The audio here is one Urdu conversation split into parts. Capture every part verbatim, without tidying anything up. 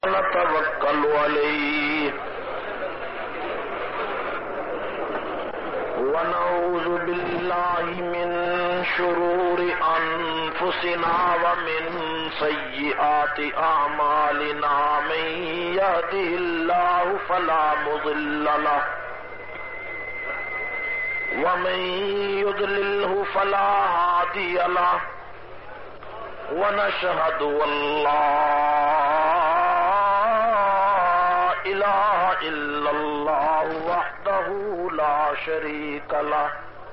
نتوكل عليه ونعوذ بالله من شرور أنفسنا ومن سيئات أعمالنا من يهده الله فلا مضل له ومن يضلله فلا هادي له ونشهد أن لا إله إلا الله وحده لا شريك له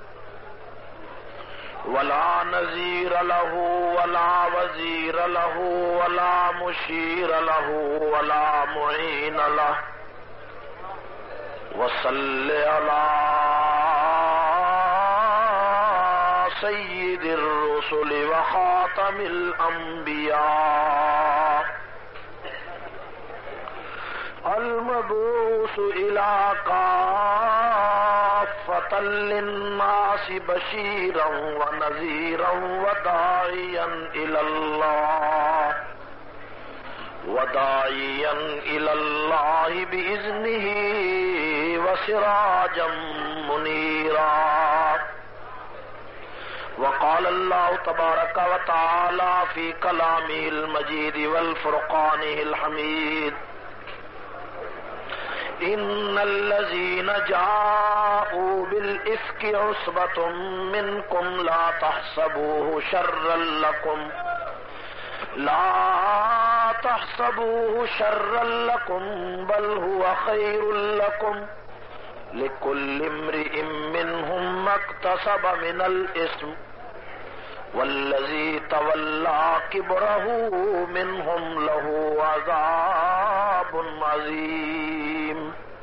ولا نظير له ولا وزير له ولا مشير له ولا معين له وصل على سيد الرسل وخاتم الأنبياء المبعوث إلى كافة للناس بشيرا ونذيرا وداعيا إلى الله وداعيا إلى الله بإذنه وسراجا منيرا. وقال الله تبارك وتعالى في كلامه المجيد والفرقانه الحميد: إن الذين جاءوا بالإفك عصبة منكم لا تحسبوه شرا لكم لا تحسبوه شرا لكم بل هو خير لكم لكل امرئ منهم ما اكتسب من الإثم والذي تولى كبره منهم له عذاب عظيم.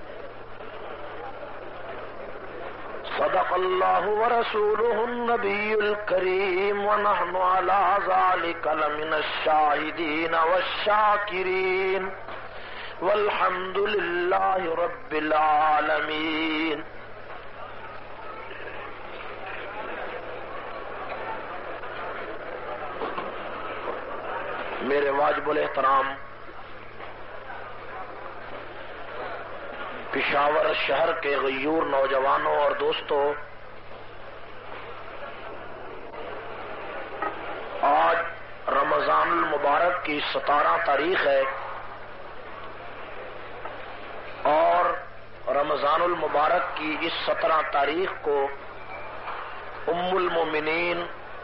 صدق الله ورسوله النبي الكريم ونحن على ذلك لمن الشاهدين والشاكرين والحمد لله رب العالمين. میرے واجب الاحترام پشاور شہر کے غیور نوجوانوں اور دوستوں، آج رمضان المبارک کی ستارہ تاریخ ہے اور رمضان المبارک کی اس سترہ تاریخ کو ام المومنین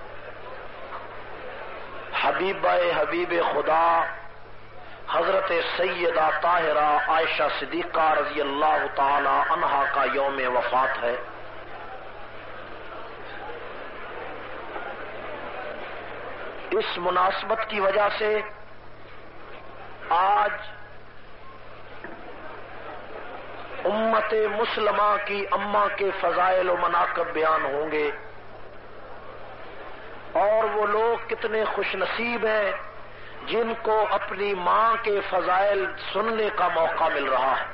حبیبہ حبیب خدا حضرت سیدہ طاہرہ عائشہ صدیقہ رضی اللہ تعالی عنہا کا یوم وفات ہے. اس مناسبت کی وجہ سے آج امت مسلمہ کی اماں کے فضائل و مناقب بیان ہوں گے، اور وہ لوگ کتنے خوش نصیب ہیں جن کو اپنی ماں کے فضائل سننے کا موقع مل رہا ہے.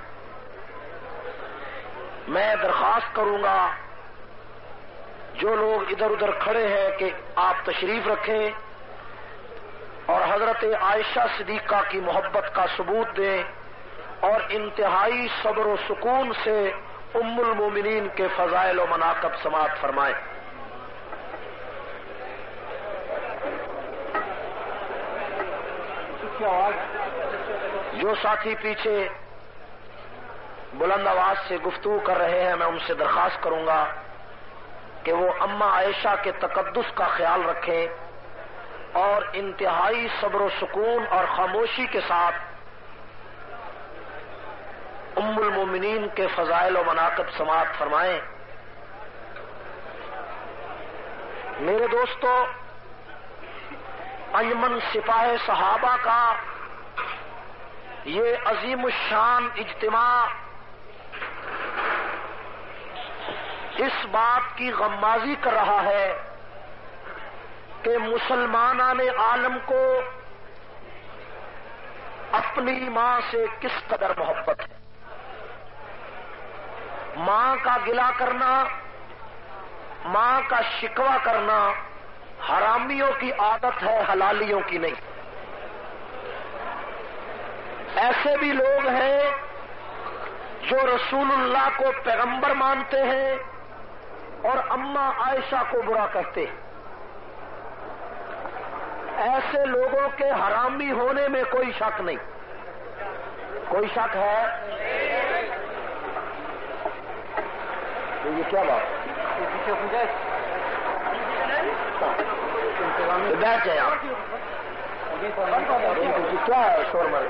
میں درخواست کروں گا جو لوگ ادھر ادھر کھڑے ہیں کہ آپ تشریف رکھیں اور حضرت عائشہ صدیقہ کی محبت کا ثبوت دیں اور انتہائی صبر و سکون سے ام المومنین کے فضائل و مناقب سماعت فرمائیں. جو ساتھی پیچھے بلند آواز سے گفتگو کر رہے ہیں، میں ان سے درخواست کروں گا کہ وہ اماں عائشہ کے تقدس کا خیال رکھیں اور انتہائی صبر و سکون اور خاموشی کے ساتھ ام المومنین کے فضائل و مناقب سماعت فرمائیں. میرے دوستو، انجمن سپاہ صحابہ کا یہ عظیم الشان اجتماع اس بات کی غمازی کر رہا ہے کہ مسلمانان عالم کو اپنی ماں سے کس قدر محبت ہے. ماں کا گلہ کرنا، ماں کا شکوہ کرنا حرامیوں کی عادت ہے، حلالیوں کی نہیں. ایسے بھی لوگ ہیں جو رسول اللہ کو پیغمبر مانتے ہیں اور اماں عائشہ کو برا کہتے ہیں. ایسے لوگوں کے حرامی ہونے میں کوئی شک نہیں. کوئی شک ہے؟ یہ کیا بات بیٹھ جائے آپ. کیا ہے شور مر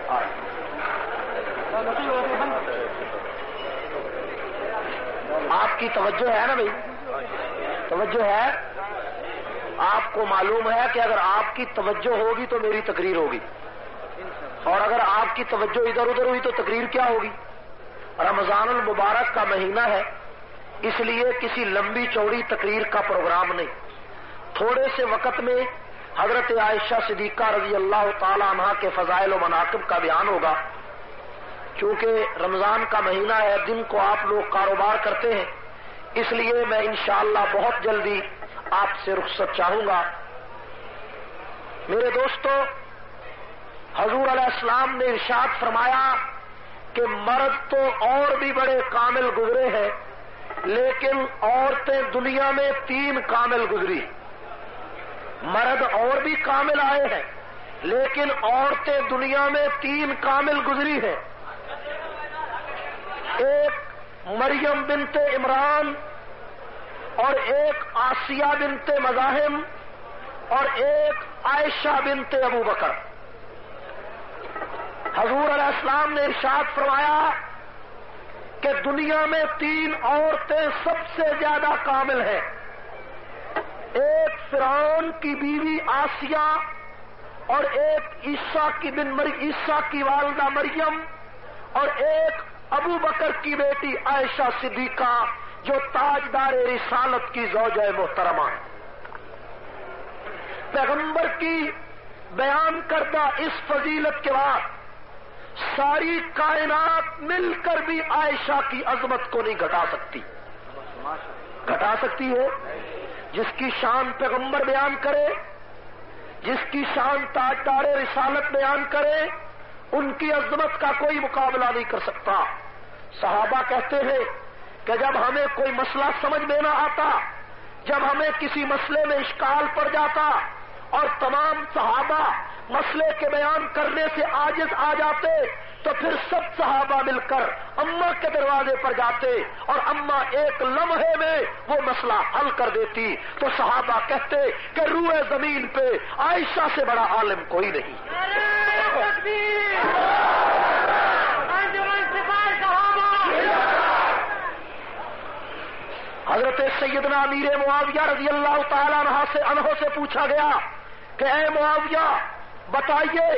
آپ کی توجہ ہے نا بھائی؟ توجہ ہے؟ آپ کو معلوم ہے کہ اگر آپ کی توجہ ہوگی تو میری تقریر ہوگی، اور اگر آپ کی توجہ ادھر ادھر ہوئی تو تقریر کیا ہوگی؟ رمضان المبارک کا مہینہ ہے، اس لیے کسی لمبی چوڑی تقریر کا پروگرام نہیں. تھوڑے سے وقت میں حضرت عائشہ صدیقہ رضی اللہ تعالی عنہا کے فضائل و مناقب کا بیان ہوگا. چونکہ رمضان کا مہینہ ہے، دن کو آپ لوگ کاروبار کرتے ہیں، اس لیے میں انشاءاللہ بہت جلدی آپ سے رخصت چاہوں گا. میرے دوستو، حضور علیہ السلام نے ارشاد فرمایا کہ مرد تو اور بھی بڑے کامل گزرے ہیں، لیکن عورتیں دنیا میں تین کامل گزری. مرد اور بھی کامل آئے ہیں، لیکن عورتیں دنیا میں تین کامل گزری ہیں. ایک مریم بنت عمران، اور ایک آسیہ بنت مزاحم، اور ایک عائشہ بنت ابو بکر. حضور علیہ السلام نے ارشاد فرمایا کہ دنیا میں تین عورتیں سب سے زیادہ کامل ہیں. ایک فرعون کی بیوی آسیہ، اور ایک عیسیٰ کی بن مر عیسیٰ کی والدہ مریم، اور ایک ابو بکر کی بیٹی عائشہ صدیقہ جو تاجدار رسالت کی زوجہ محترمہ ہے. پیغمبر کی بیان کردہ اس فضیلت کے بعد ساری کائنات مل کر بھی عائشہ کی عظمت کو نہیں گھٹا سکتی. گھٹا سکتی ہے؟ جس کی شان پیغمبر بیان کرے، جس کی شان تاجدار رسالت بیان کرے، ان کی عظمت کا کوئی مقابلہ نہیں کر سکتا. صحابہ کہتے ہیں کہ جب ہمیں کوئی مسئلہ سمجھ میں نہ آتا، جب ہمیں کسی مسئلے میں اشکال پڑ جاتا اور تمام صحابہ مسئلے کے بیان کرنے سے عاجز آ جاتے، تو پھر سب صحابہ مل کر اماں کے دروازے پر جاتے اور اماں ایک لمحے میں وہ مسئلہ حل کر دیتی. تو صحابہ کہتے کہ روئے زمین پہ عائشہ سے بڑا عالم کوئی نہیں. حضرت سیدنا امیر معاویہ رضی اللہ تعالیٰ عنہ سے عنہ سے پوچھا گیا کہ اے معاویہ بتائیے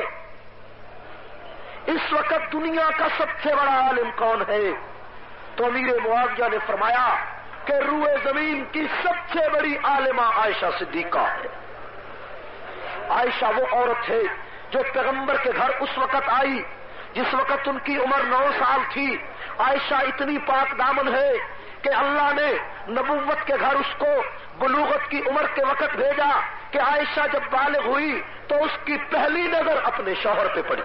اس وقت دنیا کا سب سے بڑا عالم کون ہے؟ تو امیر معاویہ نے فرمایا کہ روئے زمین کی سب سے بڑی عالمہ عائشہ صدیقہ ہے. عائشہ وہ عورت ہے جو پیغمبر کے گھر اس وقت آئی جس وقت ان کی عمر نو سال تھی. عائشہ اتنی پاک دامن ہے کہ اللہ نے نبوت کے گھر اس کو بلوغت کی عمر کے وقت بھیجا کہ عائشہ جب بالغ ہوئی تو اس کی پہلی نظر اپنے شوہر پہ پڑی.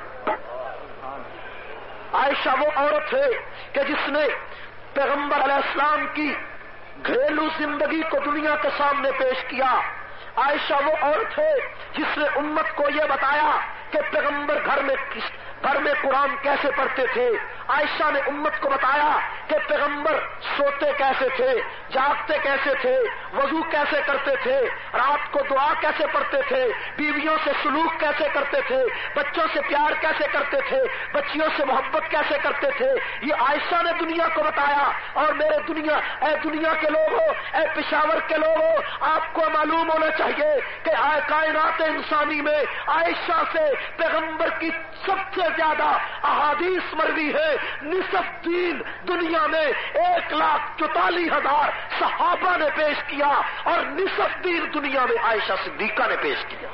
عائشہ وہ عورت ہے کہ جس نے پیغمبر علیہ السلام کی گھریلو زندگی کو دنیا کے سامنے پیش کیا. عائشہ وہ عورت ہے جس نے امت کو یہ بتایا کہ پیغمبر گھر میں کس گھر میں قرآن کیسے پڑھتے تھے. عائشہ نے امت کو بتایا کہ پیغمبر سوتے کیسے تھے، جاگتے کیسے تھے، وضو کیسے کرتے تھے، رات کو دعا کیسے پڑھتے تھے، بیویوں سے سلوک کیسے کرتے تھے، بچوں سے پیار کیسے کرتے تھے، بچیوں سے محبت کیسے کرتے تھے. یہ عائشہ نے دنیا کو بتایا. اور میرے دنیا اے دنیا کے لوگوں، اے پشاور کے لوگوں، آپ کو معلوم ہونا چاہیے کہ کائنات انسانی میں عائشہ سے پیغمبر کی سب سے زیادہ احادیث مروی ہے. نصف دین دنیا میں ایک لاکھ چوتالیس ہزار صحابہ نے پیش کیا اور نصف دین دنیا میں عائشہ صدیقہ نے پیش کیا.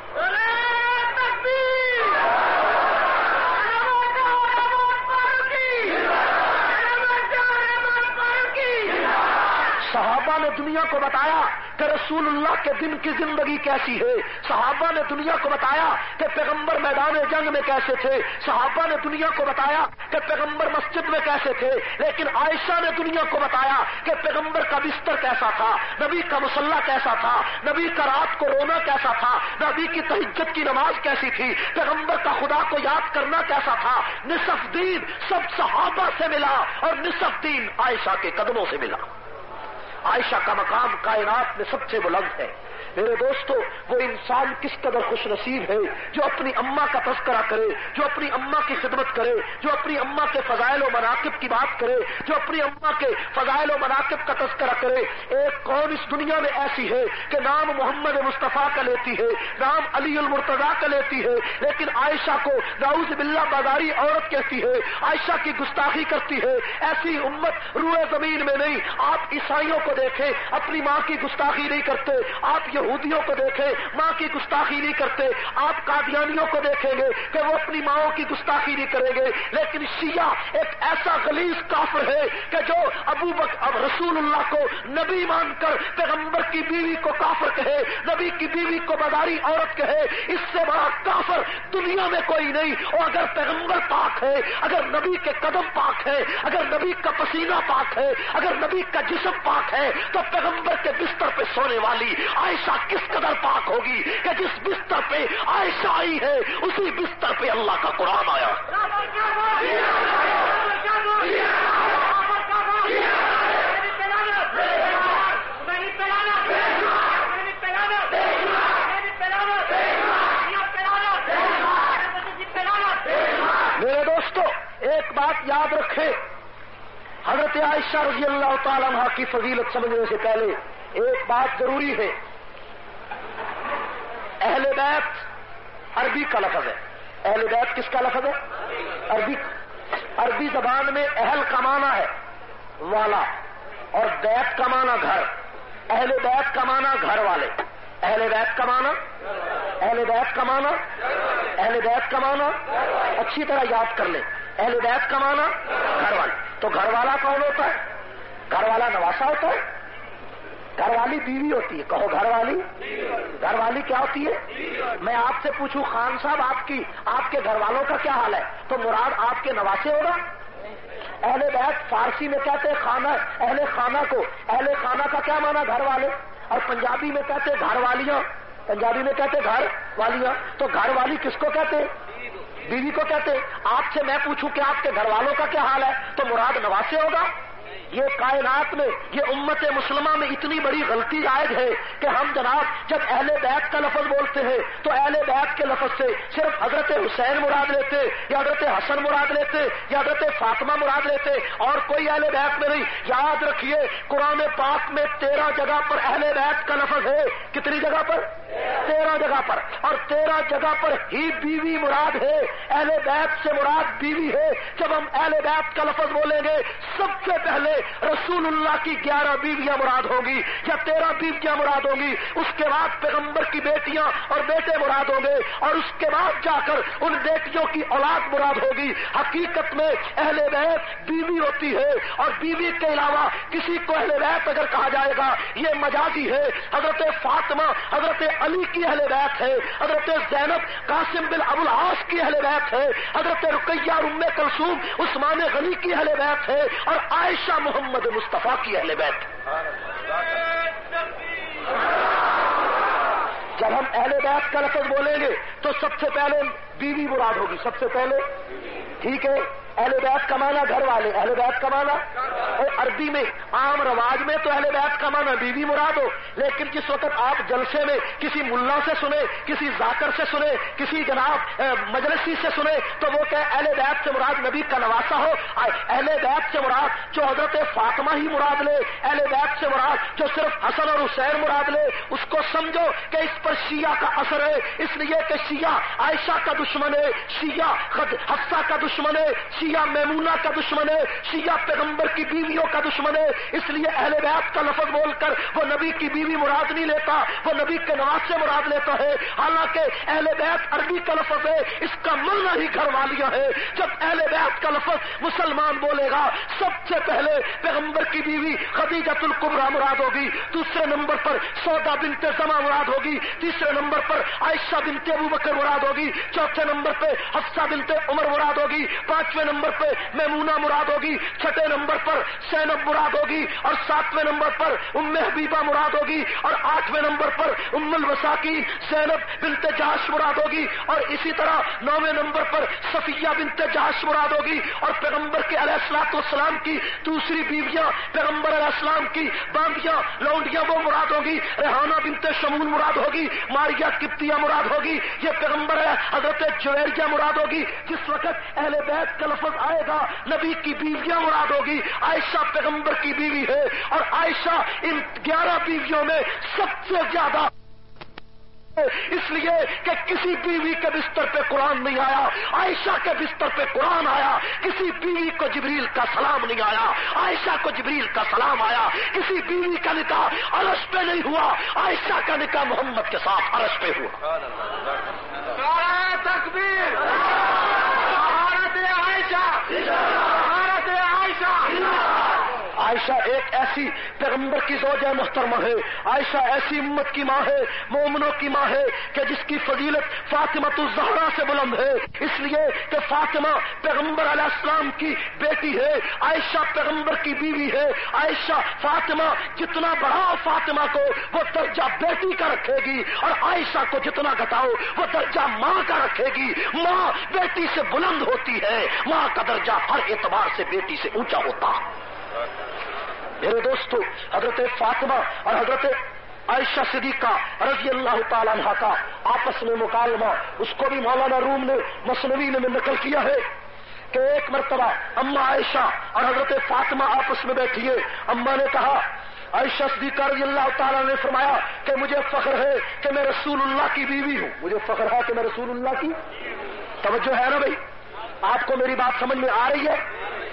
صحابہ نے دنیا کو بتایا کہ رسول اللہ کے دن کی زندگی کیسی ہے، صحابہ نے دنیا کو بتایا کہ پیغمبر میدان جنگ میں کیسے تھے، صحابہ نے دنیا کو بتایا کہ پیغمبر مسجد میں کیسے تھے، لیکن عائشہ نے دنیا کو بتایا کہ پیغمبر کا بستر کیسا تھا، نبی کا مصلی کیسا تھا، نبی کا رات کو رونا کیسا تھا، نبی کی تہجد کی نماز کیسی تھی، پیغمبر کا خدا کو یاد کرنا کیسا تھا۔ نصف دین سب صحابہ سے ملا اور نصف دین عائشہ کے قدموں سے ملا۔ عائشہ کا مقام کائنات میں سب سے بلند ہے۔ میرے دوستو، وہ انسان کس قدر خوش نصیب ہے جو اپنی اماں کا تذکرہ کرے، جو اپنی اماں کی خدمت کرے، جو اپنی اماں کے فضائل و مناقب کی بات کرے، جو اپنی اماں کے فضائل و مناقب کا تذکرہ کرے۔ ایک قوم اس دنیا میں ایسی ہے کہ نام محمد مصطفیٰ کا لیتی ہے، نام علی المرتضیٰ کا لیتی ہے، لیکن عائشہ کو نعوذ باللہ بازاری عورت کہتی ہے، عائشہ کی گستاخی کرتی ہے۔ ایسی امت روئے زمین میں نہیں۔ آپ عیسائیوں کو دیکھیں، اپنی ماں کی گستاخی نہیں کرتے، آپ یہودیوں کو دیکھیں، ماں کی گستاخی نہیں کرتے، آپ قادیانیوں کو دیکھیں گے کہ وہ اپنی ماں کی گستاخی نہیں کریں گے، لیکن شیعہ ایک ایسا غلیظ کافر ہے کہ جو ابو بکر رسول اللہ کو نبی مان کر پیغمبر کی بیوی کو کافر کہے، نبی کی بیوی کو بازاری عورت کہے، اس سے بڑا کافر دنیا میں کوئی نہیں۔ اور اگر پیغمبر پاک ہے، اگر نبی کے قدم پاک ہے، اگر نبی کا پسینہ پاک ہے، اگر نبی کا جسم پاک ہے، تو پیغمبر کے بستر پہ سونے والی عائشہ کس قدر پاک ہوگی کہ جس بستر پہ عائشہ آئی ہے اسی بستر پہ اللہ کا قرآن آیا۔ میرے دوستو، ایک بات یاد رکھیں، حضرت عائشہ رضی اللہ تعالیٰ عنہا کی فضیلت سمجھنے سے پہلے ایک بات ضروری ہے۔ اہل بیت عربی کا لفظ ہے۔ اہل بیت کس کا لفظ ہے؟ عربی عربی زبان میں اہل کا معنی ہے والا، اور بیت کا معنی گھر۔ اہل بیت کا معنی گھر والے، اہل بیت کا معنی اہل بیت کا معنی اہل بیت کا معنی اچھی طرح یاد کر لیں۔ اہل بیت کا معنی گھر والے۔ تو گھر والا کون ہوتا ہے؟ گھر والا نواسا ہوتا ہے، گھر والی بیوی ہوتی ہے۔ کہو گھر والی گھر والی کیا ہوتی ہے؟ میں آپ سے پوچھوں خان صاحب، آپ کی آپ کے گھر والوں کا کیا حال ہے؟ تو مراد آپ کے نواسے ہوگا۔ اہل بیت فارسی میں کہتے ہیں خانہ، اہل خانہ کو۔ اہل خانہ کا کیا معنی؟ گھر والے۔ اور پنجابی میں کہتے ہیں گھر والیاں، پنجابی میں کہتے ہیں گھر والیاں۔ تو گھر والی کس کو کہتے ہیں؟ بیوی کو کہتے ہیں۔ آپ سے میں پوچھوں کہ آپ کے گھر والوں کا کیا حال ہے؟ تو مراد نواسے ہوگا۔ یہ کائنات میں، یہ امت مسلمہ میں اتنی بڑی غلطی عائد ہے کہ ہم جناب جب اہل بیت کا لفظ بولتے ہیں تو اہل بیت کے لفظ سے صرف حضرت حسین مراد لیتے، یا حضرت حسن مراد لیتے، یا حضرت فاطمہ مراد لیتے، اور کوئی اہل بیت میں نہیں۔ یاد رکھیے، قرآن پاک میں تیرہ جگہ پر اہل بیت کا لفظ ہے۔ کتنی جگہ پر؟ تیرہ جگہ پر، اور تیرہ جگہ پر ہی بیوی مراد ہے۔ اہل بیت سے مراد بیوی ہے۔ جب ہم اہل بیت کا لفظ بولیں گے، سب سے پہلے رسول اللہ کی گیارہ بیویاں مراد ہوگی یا تیرہ بیویاں مراد ہوں گی، اس کے بعد پیغمبر کی بیٹیاں اور بیٹے مراد ہوں گے، اور اس کے بعد جا کر ان بیٹیوں کی اولاد مراد ہوگی۔ حقیقت میں اہل بیت بیوی ہوتی ہے، اور بیوی کے علاوہ کسی کو اہل بیت اگر کہا جائے گا یہ مجازی ہے۔ حضرت فاطمہ حضرت علی کی اہل بیت ہے، حضرت زینب قاسم بن ابو العاص کی اہل بیت ہے، حضرت رقیہ اور ام کلثوم عثمان غنی کی اہل بیت ہے، اور عائشہ محمد مصطفیٰ کی اہل بیت۔ جب ہم اہل بیت کا لفظ بولیں گے تو سب سے پہلے بیوی مراد ہوگی، سب سے پہلے، ٹھیک ہے۔ اہل بیت کا معنی گھر والے، اہل بیت کا معنی، اور عربی میں عام رواج میں تو اہل بیت کا معنی بیوی مراد ہو، لیکن جس وقت آپ جلسے میں کسی ملا سے سنے، کسی ذاکر سے سنے، کسی جناب مجلسی سے سنے تو وہ کہ اہل بیت سے مراد نبی کا نواسا ہو، اہل بیت سے مراد جو حضرت فاطمہ ہی مراد لے، اہل بیت سے مراد جو صرف حسن اور حسین مراد لے، اس کو سمجھو کہ اس پر شیعہ کا اثر ہے، اس لیے کہ شیعہ عائشہ کا دشمن ہے، شیعہ حفصہ کا دشمن ہے، شیعہ شیعہ میمونہ کا دشمن ہے، شیعہ پیغمبر کی بیویوں کا دشمن ہے، اس لیے اہل بیت کا لفظ بول کر وہ نبی کی بیوی مراد نہیں لیتا، وہ نبی کے نواز سے مراد لیتا ہے، حالانکہ اہل بیت عربی کا لفظ ہے، اس کا معنی ہی گھر والیاں ہے۔ جب اہل بیت کا لفظ مسلمان بولے گا سب سے پہلے پیغمبر کی بیوی خدیجۃ الکبریٰ مراد ہوگی، دوسرے نمبر پر سودا بنت زمع مراد ہوگی، تیسرے نمبر پر عائشہ بنت ابوبکر مراد ہوگی، چوتھے نمبر پہ حفصہ بنت عمر مراد ہوگی، پانچویں نمبر پہ میمونہ مراد ہوگی، چھٹے نمبر پر زینب مراد ہوگی، اور ساتویں نمبر پر ام حبیبہ مراد ہوگی، اور آٹھویں نمبر پر ام المساکین زینب بنت جہش مراد ہوگی، اور اسی طرح نویں نمبر پر صفیہ بنت جہش مراد ہوگی، اور پیغمبر کے علیہ الصلوۃ والسلام کی دوسری بیویاں پیغمبر علیہ السلام کی باندیاں لونڈیاں وہ مراد ہوگی، ریحانہ بنت شمون مراد ہوگی، ماریہ قبطیہ مراد ہوگی، یہ پیغمبر ہے حضرت جویریہ مراد ہوگی۔ جس وقت اہل بیت کا لفظ آئے گا نبی کی بیویاں مراد ہوگی، عائشہ پیغمبر کی بیوی ہے، اور عائشہ ان گیارہ بیویوں میں سب سے زیادہ، اس لیے کہ کسی بیوی کے بستر پہ قرآن نہیں آیا، عائشہ کے بستر پہ قرآن آیا، کسی بیوی کو جبریل کا سلام نہیں آیا، عائشہ کو جبریل کا سلام آیا، کسی بیوی کا نکاح عرش پہ نہیں ہوا، عائشہ کا نکاح محمد کے ساتھ عرش پہ ہوا۔ نعرہ تکبیر، بھارت عائشہ، بھارت عائشہ۔ عائشہ ایک ایسی پیغمبر کی زوجہ محترمہ ہے، عائشہ ایسی امت کی ماں ہے، مومنوں کی ماں ہے کہ جس کی فضیلت فاطمہ الزہرا سے بلند ہے، اس لیے کہ فاطمہ پیغمبر علیہ السلام کی بیٹی ہے، عائشہ پیغمبر کی بیوی ہے، عائشہ فاطمہ جتنا بڑھاؤ فاطمہ کو وہ درجہ بیٹی کا رکھے گی، اور عائشہ کو جتنا گھٹاؤ وہ درجہ ماں کا رکھے گی۔ ماں بیٹی سے بلند ہوتی ہے، ماں کا درجہ ہر اعتبار سے بیٹی سے اونچا ہوتا ہے۔ میرے دوستو، حضرت فاطمہ اور حضرت عائشہ صدیقہ رضی اللہ تعالیٰ عنہ کا آپس میں مکالمہ، اس کو بھی مولانا روم نے مثنوی میں نقل کیا ہے کہ ایک مرتبہ اما عائشہ اور حضرت فاطمہ آپس میں بیٹھی ہے، اما نے کہا، عائشہ صدیقہ رضی اللہ تعالیٰ نے فرمایا کہ مجھے فخر ہے کہ میں رسول اللہ کی بیوی ہوں، مجھے فخر ہے کہ میں رسول اللہ کی، توجہ ہے نا بھائی، آپ کو میری بات سمجھ میں آ رہی ہے؟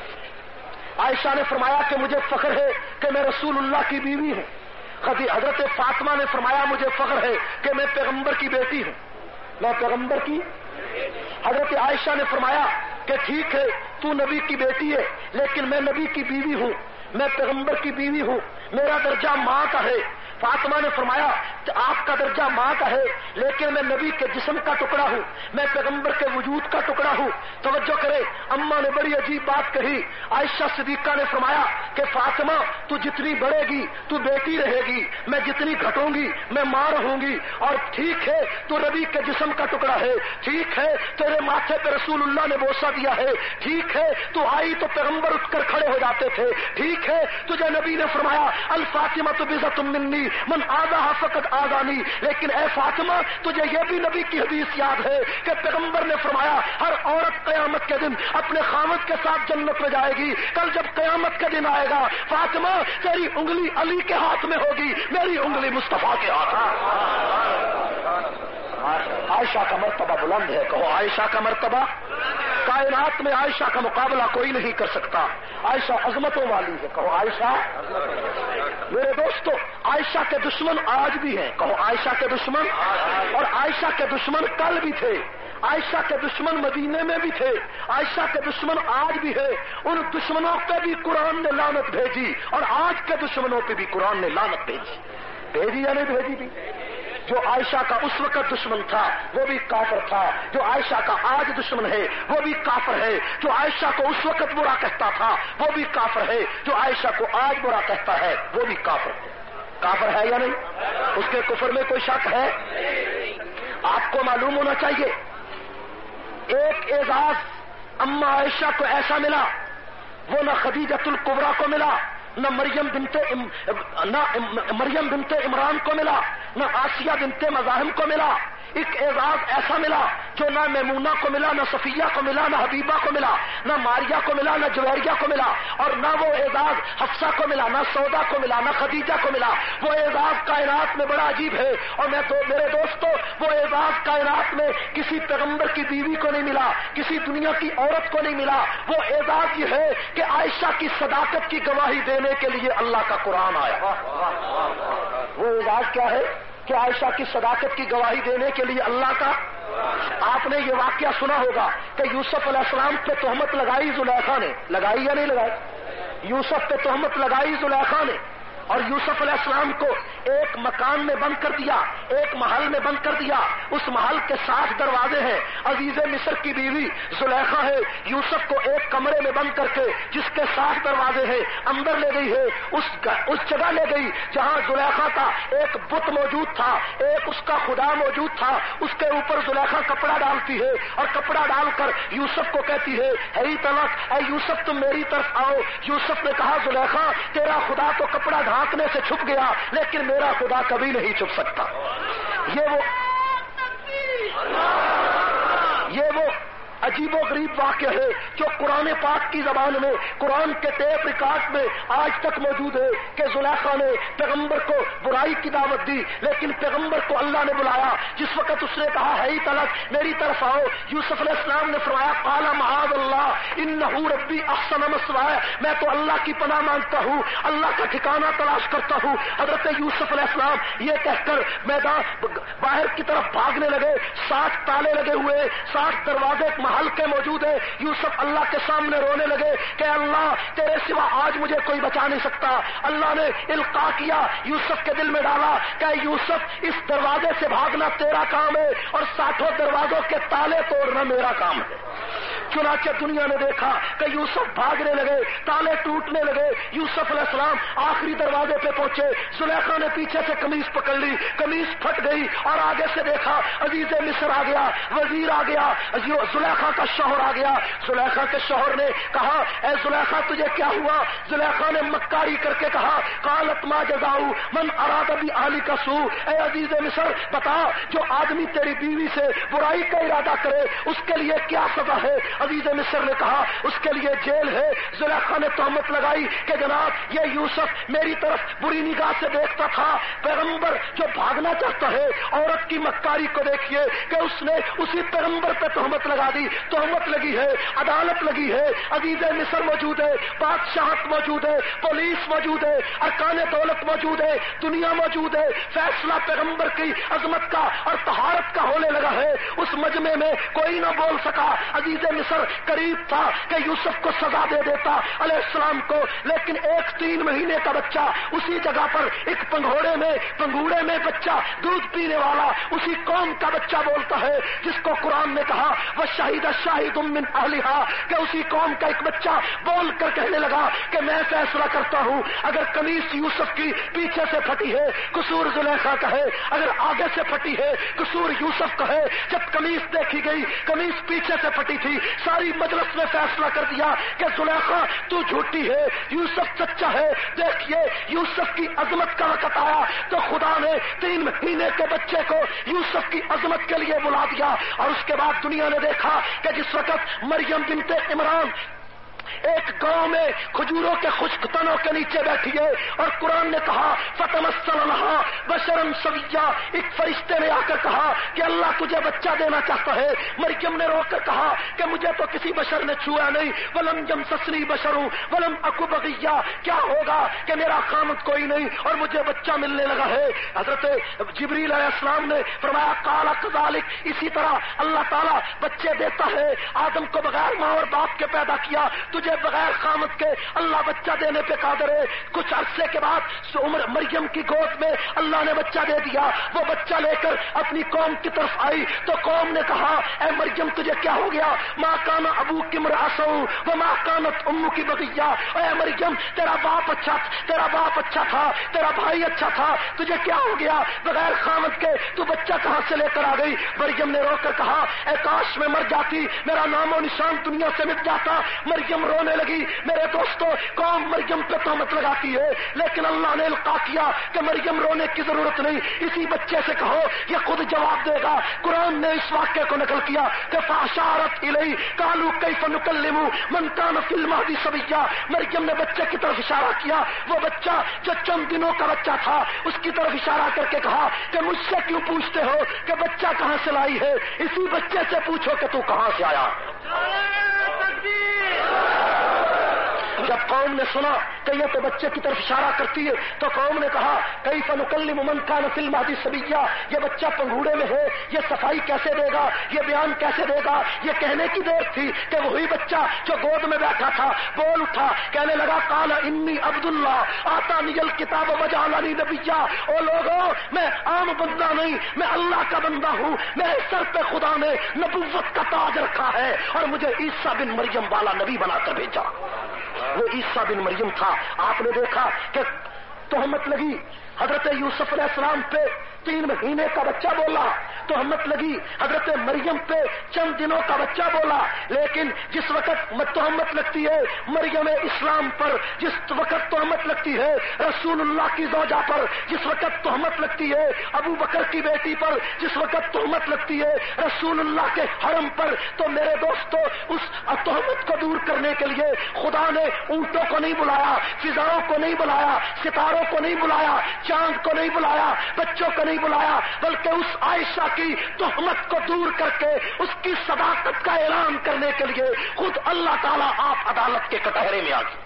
عائشہ نے فرمایا کہ مجھے فخر ہے کہ میں رسول اللہ کی بیوی ہوں، حضرت فاطمہ نے فرمایا مجھے فخر ہے کہ میں پیغمبر کی بیٹی ہوں، میں پیغمبر کی۔ حضرت عائشہ نے فرمایا کہ ٹھیک ہے تو نبی کی بیٹی ہے لیکن میں نبی کی بیوی ہوں، میں پیغمبر کی بیوی ہوں، میرا درجہ ماں کا ہے۔ فاطمہ نے فرمایا کہ آپ کا درجہ ماں کا ہے لیکن میں نبی کے جسم کا ٹکڑا ہوں، میں پیغمبر کے وجود کا ٹکڑا ہوں۔ توجہ کرے، اماں نے بڑی عجیب بات کہی۔ عائشہ صدیقہ نے فرمایا کہ فاطمہ تو جتنی بڑھے گی تو بیٹی رہے گی، میں جتنی گھٹوں گی میں ماں رہوں گی، اور ٹھیک ہے تو نبی کے جسم کا ٹکڑا ہے، ٹھیک ہے تیرے ماتھے پہ رسول اللہ نے بوسہ دیا ہے، ٹھیک ہے تو آئی تو پیغمبر اٹھ کر کھڑے ہو جاتے تھے، ٹھیک ہے تجھے نبی نے فرمایا الفاطمہ تو بذۃ منی من آذاها فقد آذانی، لیکن اے فاطمہ تجھے یہ بھی نبی کی حدیث یاد ہے کہ پیغمبر نے فرمایا ہر عورت قیامت کے دن اپنے خاوند کے ساتھ جنت میں جائے گی، کل جب قیامت کا دن آئے گا فاطمہ تیری انگلی علی کے ہاتھ میں ہوگی، میری انگلی مصطفیٰ کے ہاتھ میں۔ عائشہ کا مرتبہ بلند ہے، کہو عائشہ کا مرتبہ، کائنات میں عائشہ کا مقابلہ کوئی نہیں کر سکتا، عائشہ عظمتوں والی ہے، کہو عائشہ۔ میرے دوستو، عائشہ کے دشمن آج بھی ہیں، کہو عائشہ کے دشمن، اور عائشہ کے دشمن کل بھی تھے، عائشہ کے دشمن مدینے میں بھی تھے، عائشہ کے دشمن آج بھی ہے، ان دشمنوں پہ بھی قرآن نے لعنت بھیجی، اور آج کے دشمنوں پہ بھی قرآن نے لعنت بھیجی، بھیجی یا نہیں بھیجی بھی؟ جو عائشہ کا اس وقت دشمن تھا وہ بھی کافر تھا، جو عائشہ کا آج دشمن ہے وہ بھی کافر ہے، جو عائشہ کو اس وقت برا کہتا تھا وہ بھی کافر ہے، جو عائشہ کو آج برا کہتا ہے وہ بھی کافر ہے۔ کافر ہے یا نہیں؟ اس کے کفر میں کوئی شک ہے؟ آپ کو معلوم ہونا چاہیے ایک اعزاز اما عائشہ کو ایسا ملا وہ نہ خدیجۃ الکبریٰ کو ملا، نہ مریم بنت نہ مریم بنت عمران کو ملا، نہ آسیہ بنت مزاحم کو ملا۔ ایک اعزاز ایسا ملا جو نہ میمونہ کو ملا، نہ صفیہ کو ملا، نہ حبیبہ کو ملا، نہ ماریہ کو ملا، نہ جویریہ کو ملا، اور نہ وہ اعزاز حفصہ کو ملا، نہ سودا کو ملا، نہ خدیجہ کو ملا۔ وہ اعزاز کائنات میں بڑا عجیب ہے، اور میں تو میرے دوستو وہ اعزاز کائنات میں کسی پیغمبر کی بیوی کو نہیں ملا، کسی دنیا کی عورت کو نہیں ملا۔ وہ اعزاز یہ ہے کہ عائشہ کی صداقت کی گواہی دینے کے لیے اللہ کا قرآن آیا۔ وہ اعزاز کیا ہے کہ عائشہ کی صداقت کی گواہی دینے کے لیے اللہ کا۔ آپ نے یہ واقعہ سنا ہوگا کہ یوسف علیہ السلام پہ تہمت لگائی زلیخا نے، لگائی یا نہیں لگائی؟ یوسف پہ تہمت لگائی زلیخا نے، اور یوسف علیہ السلام کو ایک مکان میں بند کر دیا، ایک محل میں بند کر دیا۔ اس محل کے سات دروازے ہیں۔ عزیز مصر کی بیوی زلیخا ہے، یوسف کو ایک کمرے میں بند کر کے جس کے سات دروازے ہیں اندر لے گئی ہے، اس اس جگہ لے گئی جہاں زلیخا کا ایک بت موجود تھا، ایک اس کا خدا موجود تھا۔ اس کے اوپر زلیخا کپڑا ڈالتی ہے اور کپڑا ڈال کر یوسف کو کہتی ہے ہے طلق، اے یوسف تم میری طرف آؤ۔ یوسف نے کہا زلیخا تیرا خدا تو کپڑا ڈھانکنے سے چھپ گیا، لیکن میرا خدا کبھی نہیں چھپ سکتا۔ یہ وہ یہ وہ عجیب و غریب واقعہ ہے جو قرآن پاک کی زبان میں، قرآن کے ٹیپ ریکارڈ میں آج تک موجود ہے کہ زلیخا نے پیغمبر کو برائی کی دعوت دی، لیکن پیغمبر کو اللہ نے بلایا۔ جس وقت اس نے کہا ہے طلق میری طرف آؤ، یوسف علیہ السلام نے فرمایا قال معاذ اللہ انہ ربی احسن مثوایا، میں تو اللہ کی پناہ مانگتا ہوں، اللہ کا ٹھکانہ تلاش کرتا ہوں۔ حضرت یوسف علیہ السلام یہ کہہ کر میدان باہر کی طرف بھاگنے لگے۔ سات تالے لگے ہوئے، سات دروازے محل کے موجود ہے۔ یوسف اللہ کے سامنے رونے لگے کہ اللہ تیرے سوا آج مجھے کوئی بچا نہیں سکتا۔ اللہ نے القاء کیا، یوسف کے دل میں ڈالا کہ یوسف اس دروازے سے بھاگنا تیرا کام ہے اور ساٹھوں دروازوں کے تالے توڑنا میرا کام ہے۔ چنانچہ دنیا نے دیکھا کہ یوسف بھاگنے لگے، تالے ٹوٹنے لگے۔ یوسف علیہ السلام آخری دروازے پہ پہنچے، زلیخا نے پیچھے سے قمیص پکڑ لی، قمیص پھٹ گئی، اور آگے سے دیکھا عزیز مصر آ گیا، وزیر آ گیا، زلیخا کا شوہر آ گیا۔ زلیخا کے شوہر نے کہا اے زلیخا تجھے کیا ہوا؟ زلیخا نے مکاری کر کے کہا قالت ما جزاؤ من اراد باہلک سوء، اے عزیز مصر بتا جو آدمی تیری بیوی سے برائی کا ارادہ کرے اس کے لیے کیا سزا ہے؟ عزیز مصر نے کہا اس کے لیے جیل ہے۔ زلیخا نے تہمت لگائی کہ جناب یہ یوسف میری طرف بری نگاہ سے دیکھتا تھا۔ پیغمبر جو بھاگنا چاہتا ہے، عورت کی مکاری کو دیکھیے کہ اس نے اسی پیغمبر پہ تہمت لگا دی۔ تہمت لگی ہے، عدالت لگی ہے، عزیز مصر موجود ہے، بادشاہت موجود ہے، پولیس موجود ہے، ارکان دولت موجود ہے، دنیا موجود ہے۔ فیصلہ پیغمبر کی عظمت کا اور طہارت کا ہونے لگا ہے۔ اس مجمع میں کوئی نہ بول سکا۔ عزیز مصر قریب تھا کہ یوسف کو سزا دے دیتا علیہ السلام کو، لیکن ایک تین مہینے کا بچہ اسی جگہ پر ایک پنگھوڑے میں پنگوڑے میں بچہ دودھ پینے والا اسی قوم کا بچہ بولتا ہے جس کو قرآن نے کہا وہ شہید شاہد من اہلہا، کہ اسی قوم کا ایک بچہ بول کر کہنے لگا کہ میں فیصلہ کرتا ہوں اگر قمیص یوسف کی پیچھے سے پھٹی ہے قصور زلیخا کا ہے، اگر آگے سے پھٹی ہے قصور یوسف کا ہے۔ جب قمیص دیکھی گئی قمیص پیچھے سے پھٹی تھی، ساری مجلس نے فیصلہ کر دیا کہ زلیخا تو جھوٹی ہے، یوسف سچا ہے۔ دیکھیے یوسف کی عظمت کا وقت آیا تو خدا نے تین مہینے کے بچے کو یوسف کی عظمت کے لیے بلا دیا، اور اس کے بعد دنیا نے دیکھا کہ جس وقت مریم بنت عمران ایک گاؤں میں کھجوروں کے خشک تنوں کے نیچے بیٹھی ہے، اور قرآن نے کہا فتمثل لہا بشرا سویا، ایک فرشتے نے آ کر کہا کہ اللہ تجھے بچہ دینا چاہتا ہے۔ مریم نے رو کر کہا کہ مجھے تو کسی بشر نے چھوا نہیں، ولم یمسسنی بشر ولم اکو بغیا، کیا ہوگا کہ میرا خامد کوئی نہیں اور مجھے بچہ ملنے لگا ہے۔ حضرت جبریل علیہ السلام نے فرمایا قال کذالک، اسی طرح اللہ تعالیٰ بچے دیتا ہے۔ آدم کو بغیر ماں اور باپ کے پیدا کیا، تجھے بغیر خامد کے اللہ بچہ دینے پہ قادر ہے۔ کچھ عرصے کے بعد عمر مریم کی گود میں اللہ نے بچہ دے دیا، وہ بچہ لے کر اپنی قوم کی طرف آئی تو قوم نے کہا اے مریم تجھے کیا ہو گیا؟ ما کان ابوک امرأ سوء وما کانت امک بغیا، اے مریم تیرا باپ اچھا تیرا باپ اچھا تھا، تیرا بھائی اچھا تھا، تجھے کیا ہو گیا؟ بغیر خامد کے تو بچہ کہاں سے لے کر آ گئی؟ مریم نے رو کر کہا اے کاش میں مر جاتی، میرا نام و نشان دنیا سے مٹ جاتا۔ مریم رونے ہونے لگی۔ میرے دوستو، قوم مریم پہ تہمت لگاتی ہے، لیکن اللہ نے القا کیا کہ مریم رونے کی ضرورت نہیں، اسی بچے سے کہو یہ خود جواب دے گا۔ قرآن نے اس واقعے کو نقل کیا کہ فاشارت الیہ قالوا کیف نکلم من کان فی المہد صبیا، مریم نے بچے کی طرف اشارہ کیا، وہ بچہ جو چند دنوں کا بچہ تھا اس کی طرف اشارہ کر کے کہا کہ مجھ سے کیوں پوچھتے ہو کہ بچہ کہاں سے لائی ہے، اسی بچے سے پوچھو کہ تو کہاں سے آیا۔ جب قوم نے سنا کہ یہ تو بچے کی طرف اشارہ کرتی ہے تو قوم نے کہا کیف نکلم من کان فی المہد صبیا، یہ بچہ پنگھوڑے میں ہے، یہ صفائی کیسے دے گا، یہ بیان کیسے دے گا۔ یہ کہنے کی دیر تھی کہ وہی بچہ جو گود میں بیٹھا تھا بول اٹھا، کہنے لگا قال انی عبد اللہ آتانی الکتاب وجعلنی نبیا۔ او لوگوں، میں عام بندہ نہیں، میں اللہ کا بندہ ہوں، میرے سر پہ خدا نے نبوت کا تاج رکھا ہے اور مجھے عیسیٰ بن مریم والا نبی بنا کر بھیجا۔ وہ عیسیٰ بن مریم تھا۔ آپ نے دیکھا کہ تہمت لگی حضرت یوسف علیہ السلام پہ، تین مہینے کا بچہ بولا، تہمت لگی حضرت مریم پہ، چند دنوں کا بچہ بولا، لیکن جس وقت تہمت لگتی ہے مریم اسلام پر، جس وقت تہمت لگتی ہے رسول اللہ کی زوجہ پر، جس وقت تہمت لگتی ہے ابو بکر کی بیٹی پر، جس وقت تہمت لگتی ہے رسول اللہ کے حرم پر، تو میرے دوستو اس تہمت کو دور کرنے کے لیے خدا نے اونٹوں کو نہیں بلایا، فضاؤں کو نہیں بلایا، ستاروں کو نہیں بلایا، چاند کو نہیں بلایا، بچوں کو نہیں بلایا، بلکہ اس عائشہ کی تہمت کو دور کر کے اس کی صداقت کا اعلان کرنے کے لیے خود اللہ تعالیٰ آپ عدالت کے کٹہرے میں آ گئے۔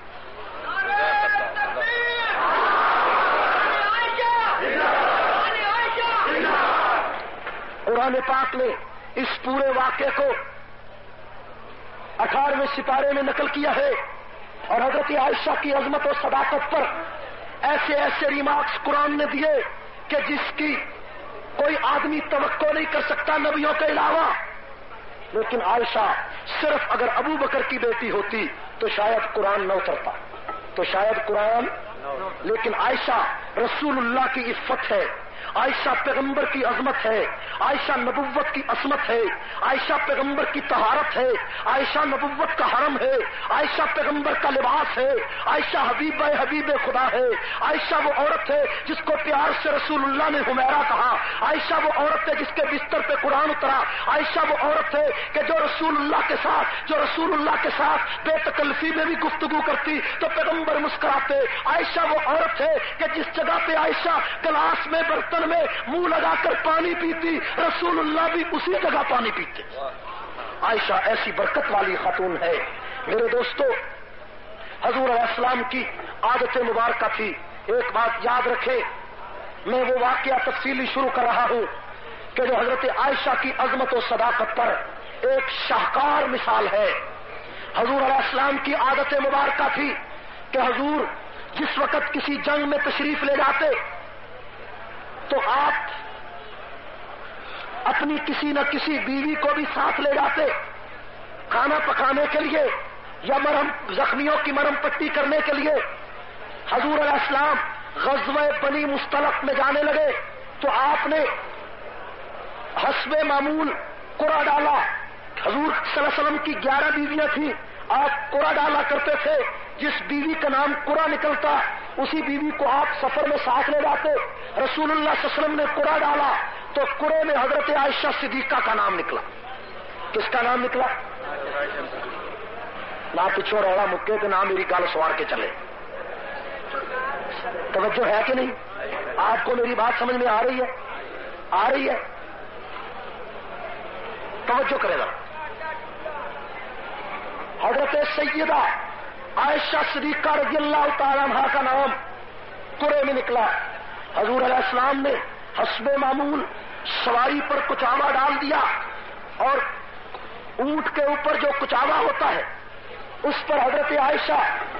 قرآن پاک نے اس پورے واقعے کو اٹھارہویں سپارے میں نقل کیا ہے اور حضرت عائشہ کی عظمت و صداقت پر ایسے ایسے ریمارکس قرآن نے دیے کہ جس کی کوئی آدمی توقع نہیں کر سکتا نبیوں کے علاوہ۔ لیکن عائشہ صرف اگر ابو بکر کی بیٹی ہوتی تو شاید قرآن نہ اترتا، تو شاید قرآن، لیکن عائشہ رسول اللہ کی عفت ہے، عائشہ پیغمبر کی عظمت ہے، عائشہ نبوت کی عصمت ہے، عائشہ پیغمبر کی طہارت ہے، عائشہ نبوت کا حرم ہے، عائشہ پیغمبر کا لباس ہے، عائشہ حبیب حبیب خدا ہے، عائشہ وہ عورت ہے جس کو پیار سے رسول اللہ نے حمیرہ کہا، عائشہ وہ عورت ہے جس کے بستر پہ قرآن اترا، عائشہ وہ عورت ہے کہ جو رسول اللہ کے ساتھ جو رسول اللہ کے ساتھ بے تکلفی میں بھی گفتگو کرتی تو پیغمبر مسکراتے، عائشہ وہ عورت ہے کہ جس جگہ پہ عائشہ گلاس میں برتن میں منہ لگا کر پانی پیتی رسول اللہ بھی اسی جگہ پانی پیتے۔ عائشہ ایسی برکت والی خاتون ہے۔ میرے دوستو، حضور علیہ السلام کی عادت مبارکہ تھی، ایک بات یاد رکھے، میں وہ واقعہ تفصیلی شروع کر رہا ہوں کہ جو حضرت عائشہ کی عظمت و صداقت پر ایک شاہکار مثال ہے۔ حضور علیہ السلام کی عادت مبارکہ تھی کہ حضور جس وقت کسی جنگ میں تشریف لے جاتے تو آپ اپنی کسی نہ کسی بیوی کو بھی ساتھ لے جاتے کھانا پکانے کے لیے یا مرہم زخمیوں کی مرہم پٹی کرنے کے لیے۔ حضور علیہ السلام غزوہ بنی مستلق میں جانے لگے تو آپ نے حسب معمول قرعہ ڈالا۔ حضور صلی اللہ علیہ وسلم کی گیارہ بیویاں تھیں، آپ قرعہ ڈالا کرتے تھے، جس بیوی کا نام قرعہ نکلتا اسی بیوی کو آپ سفر میں ساتھ لے جاتے۔ رسول اللہ صلی اللہ علیہ وسلم نے قرعہ ڈالا تو قرعے میں حضرت عائشہ صدیقہ کا نام نکلا۔ کس کا نام نکلا؟ نہ پچھو روڑا مکے کے نام میری گال سوار کے چلے۔ توجہ ہے کہ نہیں؟ آپ کو میری بات سمجھ میں آ رہی ہے؟ آ رہی ہے؟ توجہ کرے گا۔ حضرت سیدہ عائشہ صدیقہ رضی اللہ تعالیٰ عنہا کا نام قرعے میں نکلا۔ حضور علیہ السلام نے حسب معمول سواری پر کچاوا ڈال دیا اور اونٹ کے اوپر جو کچاوا ہوتا ہے اس پر حضرت عائشہ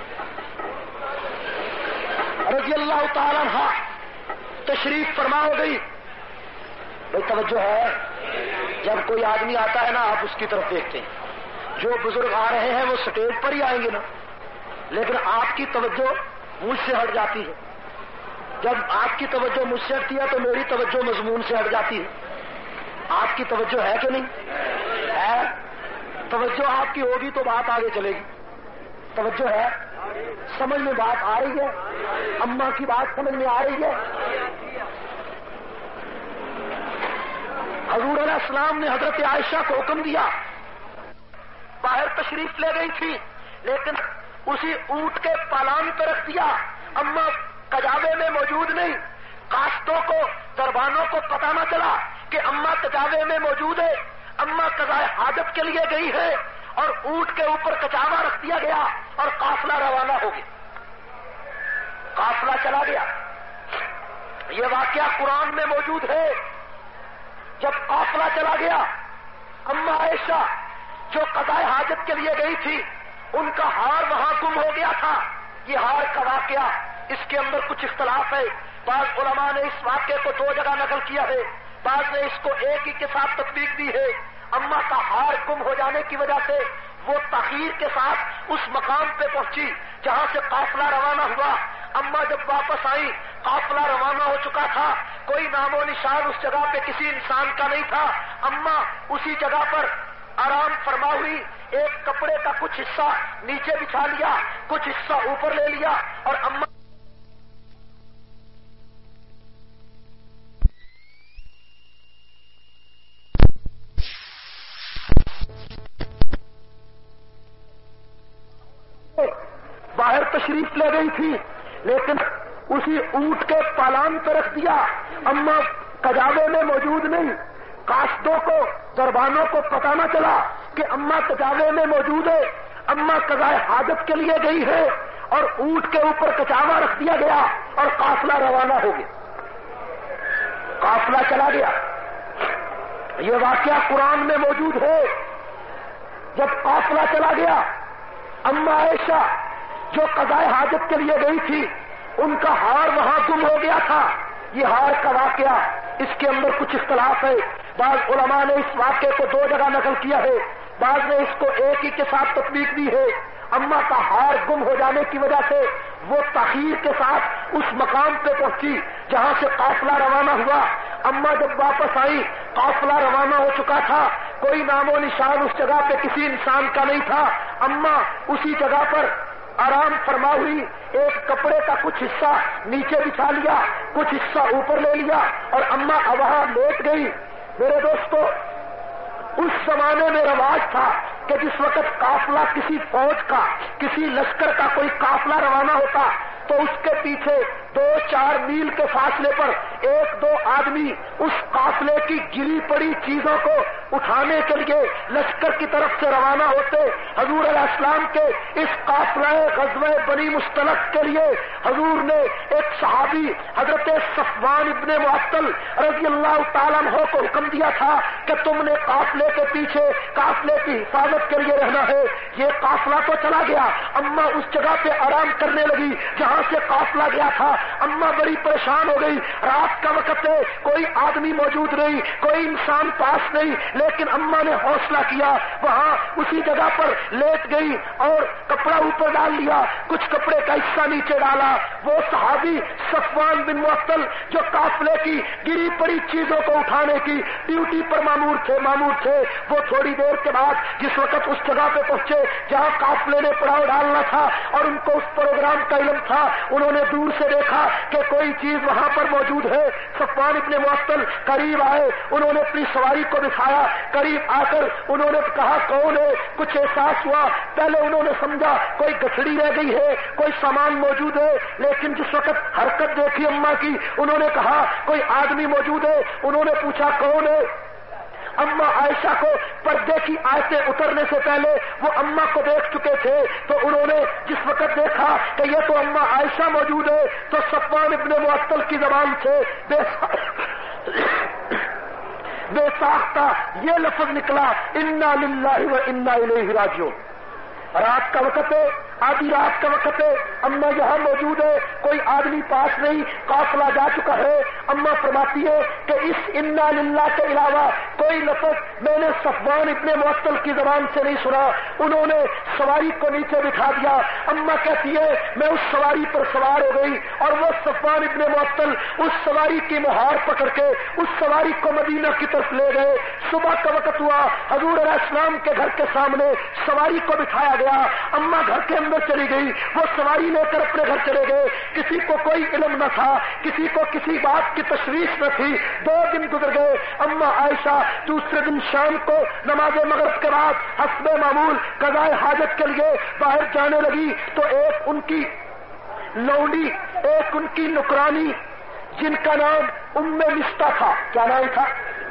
رضی اللہ تعالیٰ عنہا تشریف فرما ہو گئی۔ بھائی توجہ ہے، جب کوئی آدمی آتا ہے نا آپ اس کی طرف دیکھتے ہیں، جو بزرگ آ رہے ہیں وہ سٹیج پر ہی آئیں گے نا، لیکن آپ کی توجہ مجھ سے ہٹ جاتی ہے۔ جب آپ کی توجہ مجھ سے ہٹتی ہے تو میری توجہ مضمون سے ہٹ جاتی ہے۔ آپ کی توجہ ہے کہ نہیں ہے؟ توجہ آپ کی ہوگی تو بات آگے چلے گی۔ توجہ ہے؟ سمجھ میں بات آ رہی ہے؟ اماں کی بات سمجھ میں آ رہی ہے؟ حضور علیہ السلام نے حضرت عائشہ کو حکم دیا، باہر تشریف لے گئی تھی لیکن اسی اونٹ کے پالان پہ رکھ دیا، اماں کجاوے میں موجود نہیں، کاشتوں کو دربانوں کو پتہ نہ چلا کہ اماں کجاوے میں موجود ہے، اماں قضائے حاجت کے لیے گئی ہے، اور اونٹ کے اوپر کچاوا رکھ دیا گیا اور قافلہ روانہ ہو گیا، قافلہ چلا گیا۔ یہ واقعہ قرآن میں موجود ہے۔ جب قافلہ چلا گیا، اماں عائشہ جو قضائے حاجت کے لیے گئی تھی ان کا ہار وہاں گم ہو گیا تھا۔ یہ ہار کا واقعہ، اس کے اندر کچھ اختلاف ہے، بعض علماء نے اس واقعے کو دو جگہ نقل کیا ہے، بعض نے اس کو ایک ہی کے ساتھ تطبیق دی ہے۔ اماں کا ہار گم ہو جانے کی وجہ سے وہ تاخیر کے ساتھ اس مقام پہ پہنچی جہاں سے قافلہ روانہ ہوا۔ اماں جب واپس آئی، قافلہ روانہ ہو چکا تھا، کوئی نام و نشان اس جگہ پہ کسی انسان کا نہیں تھا۔ اماں اسی جگہ پر آرام فرما ہوئی، ایک کپڑے کا کچھ حصہ نیچے بچھا لیا، کچھ حصہ اوپر لے لیا، اور اماں باہر تشریف لے گئی تھی لیکن اسی اونٹ کے پالان پہ رکھ دیا، اماں کجاوے میں موجود نہیں، کاشتوں کو دربانوں کو پتہ نہ چلا کہ اماں کجاوے میں موجود ہے، اماں قضائے حاجت کے لیے گئی ہے، اور اونٹ کے اوپر کچاوا رکھ دیا گیا اور قافلہ روانہ ہو گیا، قافلہ چلا گیا۔ یہ واقعہ قرآن میں موجود ہے۔ جب قافلہ چلا گیا، اماں عائشہ جو قضائے حاجت کے لیے گئی تھی ان کا ہار وہاں گم ہو گیا تھا۔ یہ ہار کا واقعہ، اس کے اندر کچھ اختلاف ہے، بعض علماء نے اس واقعے کو دو جگہ نقل کیا ہے، بعض نے اس کو ایک ہی کے ساتھ تطبیق دی ہے۔ اماں کا ہار گم ہو جانے کی وجہ سے وہ تاخیر کے ساتھ اس مقام پہ پہنچی جہاں سے قافلہ روانہ ہوا۔ اماں جب واپس آئی، قافلہ روانہ ہو چکا تھا، کوئی نام و نشان اس جگہ پہ کسی انسان کا نہیں تھا۔ اماں اسی جگہ پر آرام فرما ہوئی، ایک کپڑے کا کچھ حصہ نیچے بچھا لیا، کچھ حصہ اوپر لے لیا، اور اماں وہاں لیٹ گئی۔ میرے دوستو، اس زمانے میں رواج تھا کہ جس وقت قافلہ کسی فوج کا، کسی لشکر کا کوئی قافلہ روانہ ہوتا تو اس کے پیچھے دو چار میل کے فاصلے پر ایک دو آدمی اس قافلے کی گری پڑی چیزوں کو اٹھانے کے لیے لشکر کی طرف سے روانہ ہوتے۔ حضور علیہ السلام کے اس قافلہ غزوہ بنی مستلق کے لیے حضور نے ایک صحابی حضرت صفوان ابن معطل رضی اللہ تعالیٰ عنہ کو حکم دیا تھا کہ تم نے قافلے کے پیچھے قافلے کی حفاظت کے لیے رہنا ہے۔ یہ قافلہ تو چلا گیا، اماں اس جگہ پہ آرام کرنے لگی جہاں سے قافلہ گیا تھا۔ اماں بڑی پریشان ہو گئی، رات کا وقت ہے، کوئی آدمی موجود نہیں، کوئی انسان پاس نہیں، لیکن اماں نے حوصلہ کیا، وہاں اسی جگہ پر لیٹ گئی اور کپڑا اوپر ڈال لیا، کچھ کپڑے کا حصہ نیچے ڈالا۔ وہ صحابی صفوان بن معطل جو قافلے کی گری پڑی چیزوں کو اٹھانے کی ڈیوٹی پر مامور تھے مامور تھے وہ تھوڑی دیر کے بعد جس وقت اس جگہ پہ پہنچے جہاں قافلے نے پڑاؤ ڈالنا تھا اور ان کو اس پروگرام کا علم تھا، انہوں نے دور سے دیکھا کہ کوئی چیز وہاں پر موجود ہے۔ صفوان ابن معطل قریب آئے، انہوں نے اپنی سواری کو دکھایا، قریب آ کر انہوں نے کہا کون ہے؟ کچھ احساس ہوا، پہلے انہوں نے سمجھا کوئی گٹھڑی رہ گئی ہے، کوئی سامان موجود ہے، لیکن جس وقت حرکت دیکھی اماں کی انہوں نے کہا کوئی آدمی موجود ہے۔ انہوں نے پوچھا کون ہے؟ اماں عائشہ کو پردے کی آیتیں اترنے سے پہلے وہ اماں کو دیکھ چکے تھے، تو انہوں نے جس وقت دیکھا کہ یہ تو اماں عائشہ موجود ہے تو صفوان ابن معطل کی زبان سے بے بے ساختہ یہ لفظ نکلا، انا للہ و انا الیہ راجعون۔ رات کا وقت ہے، آدھی رات کا وقت ہے، اماں یہاں موجود ہے، کوئی آدمی پاس نہیں، قافلہ جا چکا ہے۔ اماں فرماتی ہے کہ اس انا للہ کے علاوہ کوئی لفظ میں نے صفوان ابن معطل کی زبان سے نہیں سنا۔ انہوں نے سواری کو نیچے بٹھا دیا۔ اماں کہتی ہے میں اس سواری پر سوار ہو گئی اور وہ صفوان ابن معطل اس سواری کی مہار پکڑ کے اس سواری کو مدینہ کی طرف لے گئے۔ صبح کا وقت ہوا، حضور علیہ السلام کے گھر کے سامنے سواری کو بٹھایا گیا، اماں گھر کے اندر اندر چلی گئی، وہ سواری لے کر اپنے گھر چلے گئے، کسی کو کوئی علم نہ تھا، کسی کو کسی بات کی تشویش نہ تھی۔ دو دن گزر گئے، اما عائشہ دوسرے دن شام کو نماز مغرب کے بعد حسب معمول قضاء حاجت کے لیے باہر جانے لگی تو ایک ان کی لونڈی، ایک ان کی نکرانی جن کا نام ام مستہ تھا، کیا نام تھا؟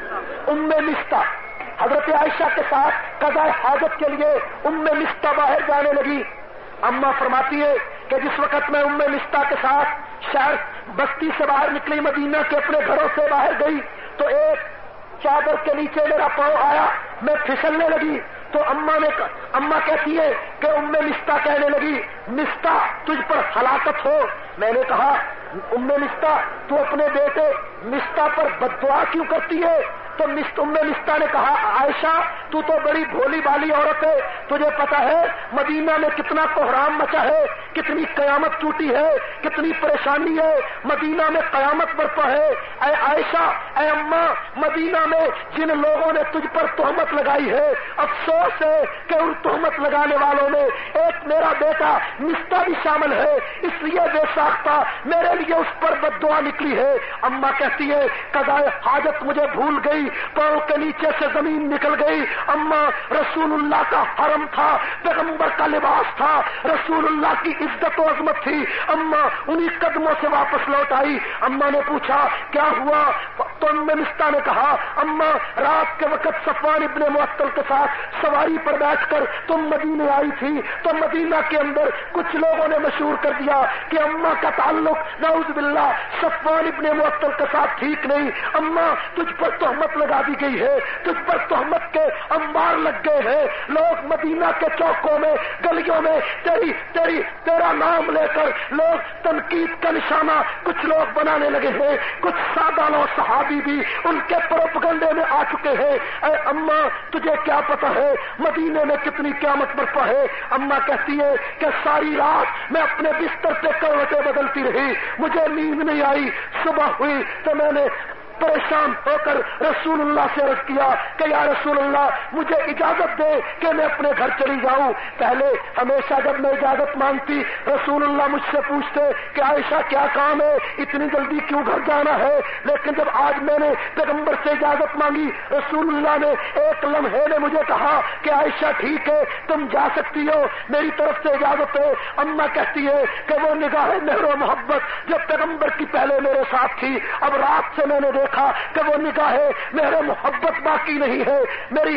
ام مستہ، حضرت عائشہ کے ساتھ قضاء حاجت کے لیے ام مستہ باہر جانے لگی۔ اما فرماتی ہے کہ جس وقت میں ام مستہ کے ساتھ شہر بستی سے باہر نکلی، مدینہ کے اپنے گھروں سے باہر گئی تو ایک چادر کے نیچے میرا پاؤں آیا، میں پھسلنے لگی تو اما نے اما کہتی ہے کہ ام مستہ کہنے لگی مستہ تجھ پر ہلاکت ہو۔ میں نے کہا ام مستہ تو اپنے بیٹے مستہ پر بد دعا کیوں کرتی ہے؟ تو ام مستہ نے کہا عائشہ تو تو بڑی بھولی بالی عورت ہے، تجھے پتا ہے مدینہ میں کتنا کوہرام مچا ہے، کتنی قیامت ٹوٹی ہے، کتنی پریشانی ہے، مدینہ میں قیامت برپا ہے۔ اے عائشہ، اے اماں، مدینہ میں جن لوگوں نے تجھ پر تہمت لگائی ہے افسوس ہے کہ ان تہمت لگانے والوں میں ایک میرا بیٹا مستہ بھی شامل ہے، اس لیے بے ساختہ میرے لیے اس پر بد دعا نکلی ہے۔ اماں کہتی ہے قضاء حاجت مجھے بھول گئی، پاؤں کے نیچے سے زمین نکل گئی۔ اماں رسول اللہ کا حرم تھا، پیغمبر کا لباس تھا، رسول اللہ کی عزت و عظمت تھی، اماں انہی قدموں سے واپس لوٹ آئی۔ اماں نے پوچھا کیا ہوا؟ تو ام مستہ نے کہا اماں رات کے وقت صفوان ابن معطل کے ساتھ سواری پر بیٹھ کر تم مدینے آئی تھی تو مدینہ کے اندر کچھ لوگوں نے مشہور کر دیا کہ اماں کا تعلق نعوذ باللہ صفوان ابن معطل کے ساتھ ٹھیک نہیں، اماں تجھ پر تہمت لگا دی گئی ہے، تجھ پر تہمت کے انبار لگ گئے ہیں، لوگ مدینہ کے چوکوں میں گلیوں میں تیری تیری تیرا نام لے کر لوگ تنقید کا نشانہ کچھ لوگ بنانے لگے ہیں، کچھ سادہ لو صحابی بھی ان کے پروپگنڈے میں آ چکے ہیں۔ اے اماں تجھے کیا پتا ہے مدینے میں کتنی قیامت برپا ہے؟ اماں کہتی ہے کہ ساری رات میں اپنے بستر پہ کروٹیں بدلتی رہی، مجھے نیند نہیں آئی، صبح ہوئی تو میں نے پریشان ہو کر رسول اللہ سے عرض کیا کہ یا رسول اللہ مجھے اجازت دے کہ میں اپنے گھر چلی جاؤں۔ پہلے ہمیشہ جب میں اجازت مانگتی رسول اللہ مجھ سے پوچھتے کہ عائشہ کیا کام ہے، اتنی جلدی کیوں گھر جانا ہے، لیکن جب آج میں نے پیغمبر سے اجازت مانگی رسول اللہ نے ایک لمحے نے مجھے کہا کہ عائشہ ٹھیک ہے تم جا سکتی ہو، میری طرف سے اجازت ہے۔ اماں کہتی ہے کہ وہ نگاہ مہر و محبت جو پیغمبر کی پہلے میرے ساتھ تھی اب رات سے میں نے دیکھا کہ وہ نگاہ میرے محبت باقی نہیں ہے، میری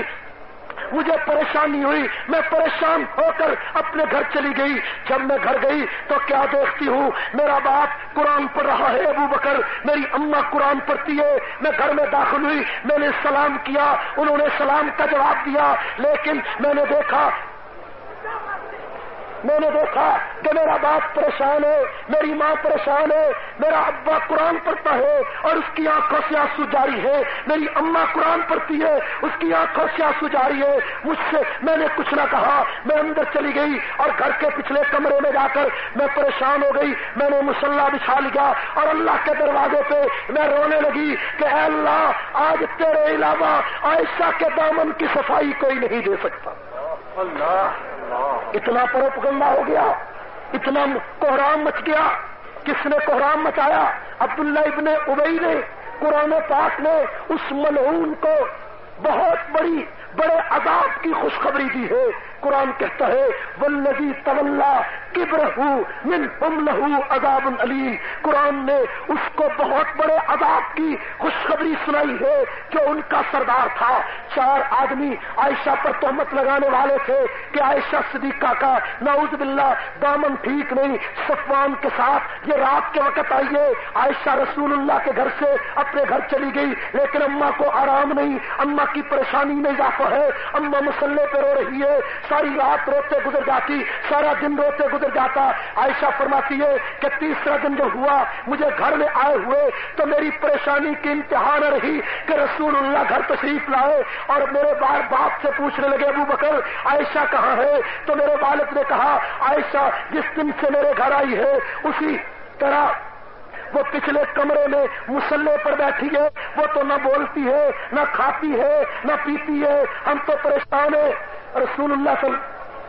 مجھے پریشانی ہوئی، میں پریشان ہو کر اپنے گھر چلی گئی۔ جب میں گھر گئی تو کیا دیکھتی ہوں میرا باپ قرآن پڑھ رہا ہے، ابو بکر میری اماں قرآن پڑھتی ہے۔ میں گھر میں داخل ہوئی، میں نے سلام کیا، انہوں نے سلام کا جواب دیا، لیکن میں نے دیکھا میں نے دیکھا کہ میرا باپ پریشان ہے، میری ماں پریشان ہے، میرا ابا قرآن پڑھتا ہے اور اس کی آنکھوں سے آنسو جاری ہے، میری اماں قرآن پڑھتی ہے اس کی آنکھوں سے آنسو جاری ہے۔ مجھ سے میں نے کچھ نہ کہا، میں اندر چلی گئی اور گھر کے پچھلے کمرے میں جا کر میں پریشان ہو گئی، میں نے مصلی بچھا لیا اور اللہ کے دروازے پہ میں رونے لگی کہ اے اللہ آج تیرے علاوہ عائشہ کے دامن کی صفائی کوئی نہیں دے سکتا۔ اللہ اتنا پروپگنڈا ہو گیا، اتنا کوہرام مچ گیا۔ کس نے کوہرام مچایا؟ عبداللہ ابن ابی نے۔ قرآن پاک نے اس ملعون کو بہت بڑی بڑے عذاب کی خوشخبری دی ہے۔ قرآن کہتا ہے والذی تولی کبرہ منہم لہ عذاب علیم۔ قرآن نے اس کو بہت بڑے عذاب کی خوشخبری سنائی ہے جو ان کا سردار تھا۔ چار آدمی عائشہ پر تہمت لگانے والے تھے کہ عائشہ صدیقہ کا نعوذ باللہ دامن ٹھیک نہیں، صفوان کے ساتھ یہ رات کے وقت آئیے۔ عائشہ رسول اللہ کے گھر سے اپنے گھر چلی گئی، لیکن اماں کو آرام نہیں، اماں کی پریشانی میں اضافہ ہے، اماں مسلح پہ رو رہی ہے، ساری رات روتے گزر جاتی، سارا دن روتے گزر جاتا۔ عائشہ فرماتی ہے کہ تیسرا دن جو ہوا مجھے گھر میں آئے ہوئے تو میری پریشانی کی انتہا نہ رہی کہ رسول اللہ گھر تشریف لائے اور میرے بار باپ سے پوچھنے لگے ابو بکر عائشہ کہاں ہے؟ تو میرے والد نے کہا عائشہ جس دن سے میرے گھر آئی ہے اسی طرح وہ پچھلے کمرے میں مسلح پر بیٹھی ہے، وہ تو نہ بولتی ہے نہ کھاتی ہے نہ پیتی ہے، ہم تو پریشان ہیں۔ رسول اللہ صلی اللہ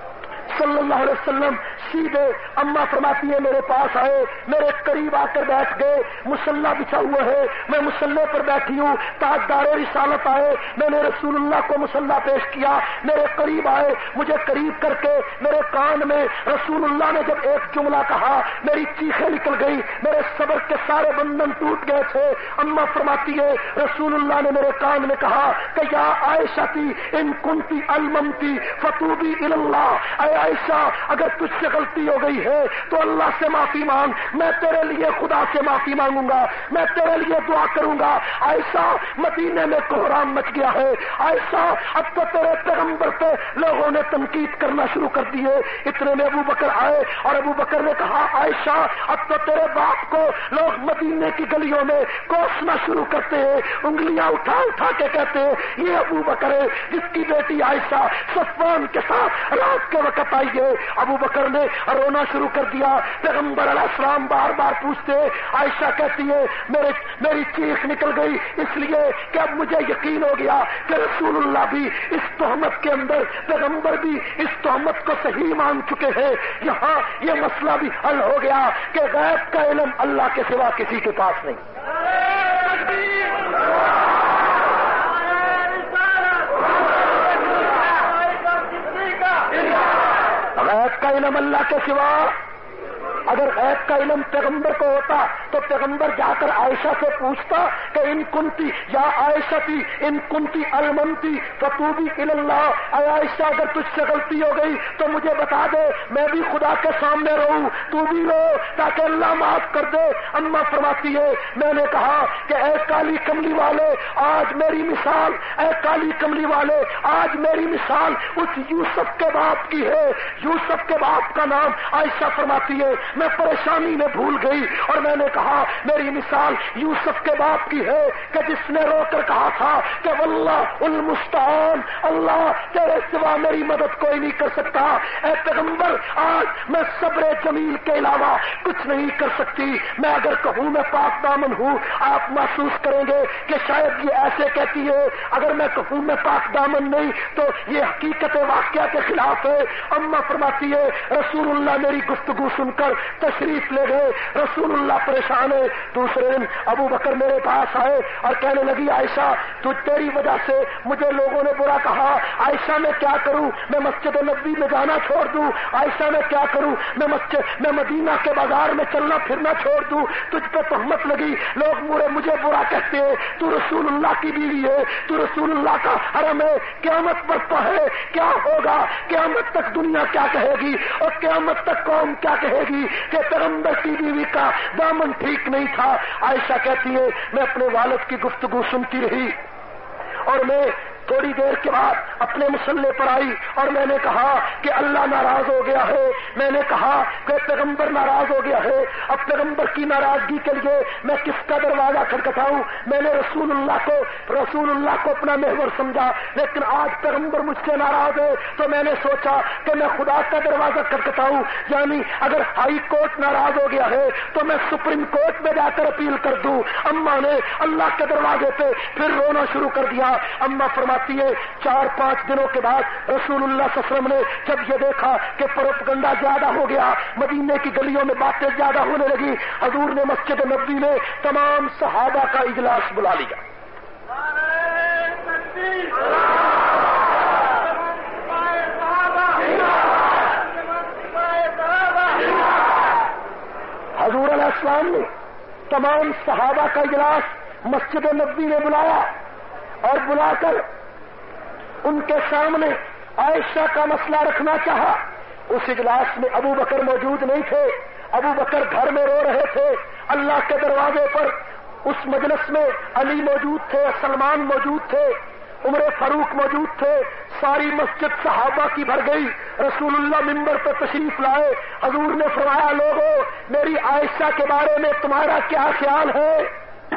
صلی اللہ علیہ وسلم سیدھے اما فرماتی ہے میرے پاس آئے, میرے قریب آ کر بیٹھ گئے. مصلی بچھا ہوا ہے, میں مصلی پر بیٹھی ہوں. تاجدار رسالت آئے, میں نے رسول اللہ کو مصلی پیش کیا, میرے قریب آئے, مجھے قریب کر کے میرے کان میں رسول اللہ نے جب ایک جملہ کہا میری چیخیں نکل گئی, میرے صبر کے سارے بندھن ٹوٹ گئے تھے. اما فرماتی ہے رسول اللہ نے میرے کان میں کہا کہ یا عائشہ تی ان کنتی الممتی فتوبی اللہ, اے عائشہ اگر تجھ سے غلطی ہو گئی ہے تو اللہ سے معافی مانگ, میں تیرے لیے خدا سے معافی مانگوں گا, میں تیرے لیے دعا کروں گا. عائشہ مدینے میں کوہرام مچ گیا ہے. عائشہ اب تو تیرے پیغمبر پہ لوگوں نے تنقید کرنا شروع کر دی ہے. اتنے میں ابو بکر آئے اور ابو بکر نے کہا عائشہ اب تو تیرے باپ کو لوگ مدینے کی گلیوں میں کوسنا شروع کرتے ہیں, انگلیاں اٹھا اٹھا کے کہتے ہیں یہ ابو بکر ہے جس کی بیٹی عائشہ صفوان کے ساتھ رات کے وقت آئی ہے. ابو بکر نے رونا شروع کر دیا. پیغمبر علیہ السلام بار بار پوچھتے, عائشہ کہتی ہے میرے میری چیخ نکل گئی اس لیے کہ اب مجھے یقین ہو گیا کہ رسول اللہ بھی اس تہمت کے اندر, پیغمبر بھی اس تہمت کو صحیح مان چکے ہیں. یہاں یہ مسئلہ بھی حل ہو گیا کہ غیب کا علم اللہ کے سوا کسی کے پاس نہیں. غیب کا علم اللہ کے سوا, اگر غیب کا علم پیغمبر کو ہوتا تو پیغمبر جا کر عائشہ سے پوچھتا کہ ان کنتی یا عائشہ تھی ان کنتی المنتی فتوبی اللہ, اے عائشہ اگر تجھ سے غلطی ہو گئی تو مجھے بتا دے, میں بھی خدا کے سامنے رہوں, تو بھی رو تاکہ اللہ معاف کر دے. اما فرماتی ہے میں نے کہا کہ اے کالی کملی والے آج میری مثال, اے کالی کملی والے آج میری مثال اس یوسف کے باپ کی ہے. یوسف کے باپ کا نام عائشہ فرماتی ہے میں پریشانی میں بھول گئی اور میں نے کہا میری مثال یوسف کے باپ کی ہے کہ جس نے رو کر کہا تھا کہ واللہ المستعان, اللہ تیرے سوا میری مدد کوئی نہیں کر سکتا. اے پیغمبر آج میں صبر جمیل کے علاوہ کچھ نہیں کر سکتی. میں اگر کہوں میں پاک دامن ہوں آپ محسوس کریں گے کہ شاید یہ ایسے کہتی ہے, اگر میں کہوں میں پاک دامن نہیں تو یہ حقیقت واقعہ کے خلاف ہے. اما فرماتی ہے رسول اللہ میری گفتگو سن کر تشریف لے گئے. رسول اللہ پریشان ہے. دوسرے دن ابو بکر میرے پاس آئے اور کہنے لگی عائشہ تو تیری وجہ سے مجھے لوگوں نے برا کہا. عائشہ میں کیا کروں, میں مسجد نبوی میں جانا چھوڑ دوں؟ عائشہ میں کیا کروں, میں مسجد میں مدینہ کے بازار میں چلنا پھرنا چھوڑ دوں؟ تجھ پہ تہمت لگی, لوگ مجھے مجھے برا کہتے ہیں, تو رسول اللہ کی بیوی ہے, تو رسول اللہ کا حرم ہے, قیامت برپا ہے, کیا ہوگا؟ قیامت تک دنیا کیا کہے گی اور قیامت تک قوم کیا کہے گی کہ پیغمبر کی بیوی کا دامن ٹھیک نہیں تھا. عائشہ کہتی ہے میں اپنے والد کی گفتگو سنتی رہی اور میں تھوڑی دیر کے بعد اپنے مسلح پر آئی اور میں نے کہا کہ اللہ ناراض ہو گیا ہے. میں نے کہا کہ پیغمبر ناراض ہو گیا ہے. اب پیغمبر کی ناراضگی کے لیے میں کس کا دروازہ کھٹکھٹاؤں؟ میں نے رسول اللہ کو رسول اللہ کو اپنا محور سمجھا, لیکن آج پیغمبر مجھ سے ناراض ہے تو میں نے سوچا کہ میں خدا کا دروازہ کھٹکھٹاؤں. یعنی اگر ہائی کورٹ ناراض ہو گیا ہے تو میں سپریم کورٹ میں جا کر اپیل کر دوں. اما نے اللہ کے دروازے پہ پھر رونا شروع کر دیا. اما فرما چار پانچ دنوں کے بعد رسول اللہ صلی اللہ علیہ وسلم نے جب یہ دیکھا کہ پروپگنڈا زیادہ ہو گیا, مدینے کی گلیوں میں باتیں زیادہ ہونے لگی, حضور نے مسجد نبوی میں تمام صحابہ کا اجلاس بلا لیا. حضور علیہ السلام نے تمام صحابہ کا اجلاس مسجد نبوی میں بلایا اور بلا کر ان کے سامنے عائشہ کا مسئلہ رکھنا چاہا. اس اجلاس میں ابو بکر موجود نہیں تھے. ابو بکر گھر میں رو رہے تھے. اللہ کے دروازے پر اس مجلس میں علی موجود تھے, سلمان موجود تھے, عمر فاروق موجود تھے. ساری مسجد صحابہ کی بھر گئی. رسول اللہ منبر پر تشریف لائے. حضور نے فرمایا لوگوں میری عائشہ کے بارے میں تمہارا کیا خیال ہے؟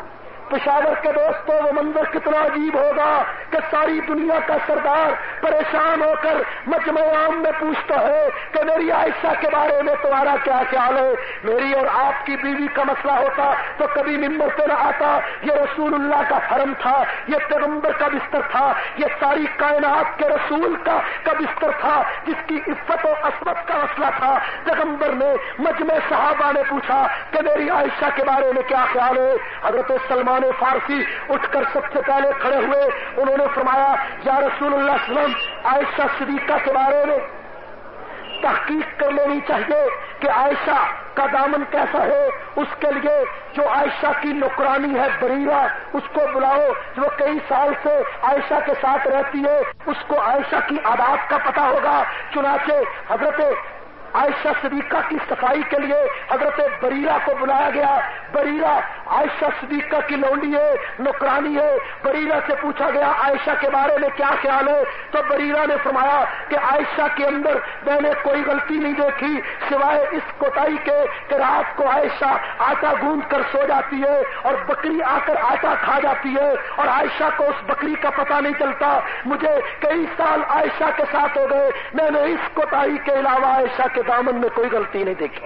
پشاور کے دوستوں وہ منظر کتنا عجیب ہوگا کہ ساری دنیا کا سردار پریشان ہو کر مجمع عام میں پوچھتا ہے کہ میری عائشہ کے بارے میں تمہارا کیا خیال ہے؟ میری اور آپ کی بیوی کا مسئلہ ہوتا تو کبھی ممبر پہ نہ آتا، یہ رسول اللہ کا حرم تھا، یہ پیغمبر کا بستر تھا، یہ ساری کائنات کے رسول کا کا بستر تھا جس کی عفت و عصمت کا مسئلہ تھا۔ پیغمبر نے مجمع صحابہ نے پوچھا کہ میری عائشہ کے بارے میں کیا خیال ہے؟ حضرت سلمان فارسی اٹھ کر سب سے پہلے کھڑے ہوئے، انہوں نے فرمایا یا رسول اللہ صلی اللہ علیہ وسلم، عائشہ صدیقہ کے بارے میں تحقیق کر لینی چاہیے کہ عائشہ کا دامن کیسا ہے، اس کے لیے جو عائشہ کی نوکرانی ہے بریرہ اس کو بلاؤ، جو کئی سال سے عائشہ کے ساتھ رہتی ہے، اس کو عائشہ کی عادات کا پتہ ہوگا۔ چنانچہ حضرت عائشہ صدیقہ کی صفائی کے لیے حضرت بریرہ کو بلایا گیا۔ بریرہ عائشہ صدیقہ کی لونڈی ہے، نوکرانی ہے۔ بریرہ سے پوچھا گیا عائشہ کے بارے میں کیا خیال ہے، تو بریرہ نے فرمایا کہ عائشہ کے اندر میں نے کوئی غلطی نہیں دیکھی سوائے اس کوتاہی کے کہ رات کو عائشہ آٹا گوندھ کر سو جاتی ہے اور بکری آ کر آٹا کھا جاتی ہے اور عائشہ کو اس بکری کا پتہ نہیں چلتا۔ مجھے کئی سال عائشہ کے ساتھ ہو گئے، میں نے اس کوتاہی کے علاوہ عائشہ کے دامن میں کوئی غلطی نہیں دیکھی۔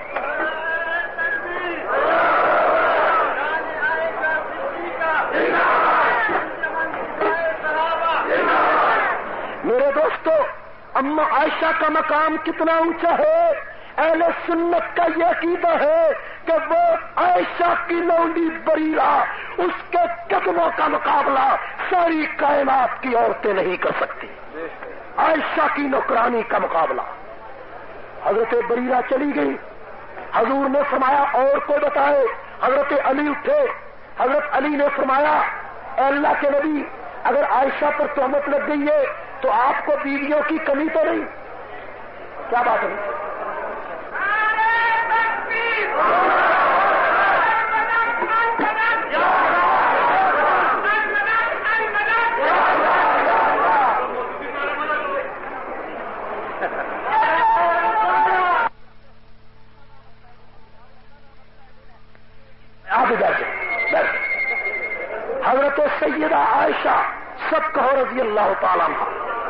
میرے دوستو، اما عائشہ کا مقام کتنا اونچا ہے۔ اہل سنت کا یہ عقیدہ ہے کہ وہ عائشہ کی لونڈی بریرہ، اس کے قدموں کا مقابلہ ساری کائنات کی عورتیں نہیں کر سکتی۔ عائشہ کی نوکرانی کا مقابلہ۔ حضرت بریرہ چلی گئی، حضور نے فرمایا اور کو بتائے۔ حضرت علی اٹھے، حضرت علی نے فرمایا اے اللہ کے نبی، اگر عائشہ پر تہمت لگ گئی ہے تو آپ کو بیویوں کی کمی تو نہیں؟ کیا بات ہے؟ حضرت سیدہ عائشہ سب کہو رضی اللہ تعالیٰ عنہ۔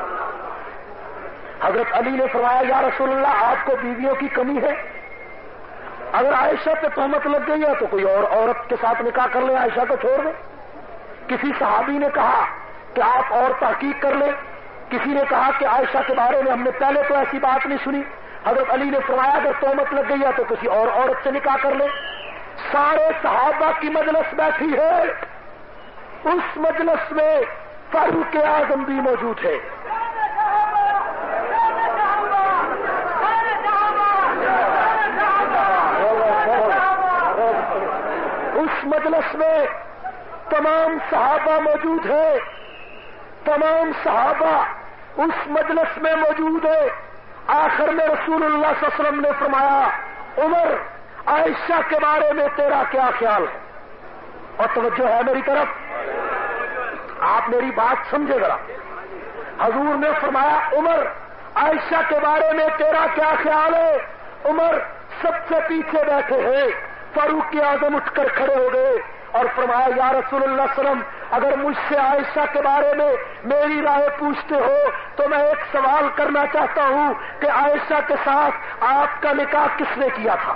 حضرت علی نے فرمایا یا رسول اللہ، آپ کو بیویوں کی کمی ہے؟ اگر عائشہ پہ تہمت لگ گئی ہے تو کوئی اور عورت کے ساتھ نکاح کر لیں، عائشہ کو چھوڑ دیں۔ کسی صحابی نے کہا کہ آپ اور تحقیق کر لیں، کسی نے کہا کہ عائشہ کے بارے میں ہم نے پہلے تو ایسی بات نہیں سنی۔ حضرت علی نے فرمایا اگر تہمت لگ گئی ہے تو کسی اور عورت سے نکاح کر لیں۔ سارے صحابہ کی مجلس بیٹھی ہے، اس مجلس میں فاروق اعظم بھی موجود ہے۔ اس مجلس میں تمام صحابہ موجود ہیں، تمام صحابہ اس مجلس میں موجود ہے۔ آخر میں رسول اللہ صلی اللہ علیہ وسلم نے فرمایا عمر، عائشہ کے بارے میں تیرا کیا خیال ہے؟ اور توجہ ہے میری طرف، آپ میری بات سمجھے ذرا۔ حضور نے فرمایا عمر، عائشہ کے بارے میں تیرا کیا خیال ہے؟ عمر سب سے پیچھے بیٹھے ہیں۔ فاروق اعظم اٹھ کر کھڑے ہو گئے اور فرمایا یا رسول اللہ صلی اللہ علیہ وسلم، اگر مجھ سے عائشہ کے بارے میں میری رائے پوچھتے ہو تو میں ایک سوال کرنا چاہتا ہوں کہ عائشہ کے ساتھ آپ کا نکاح کس نے کیا تھا؟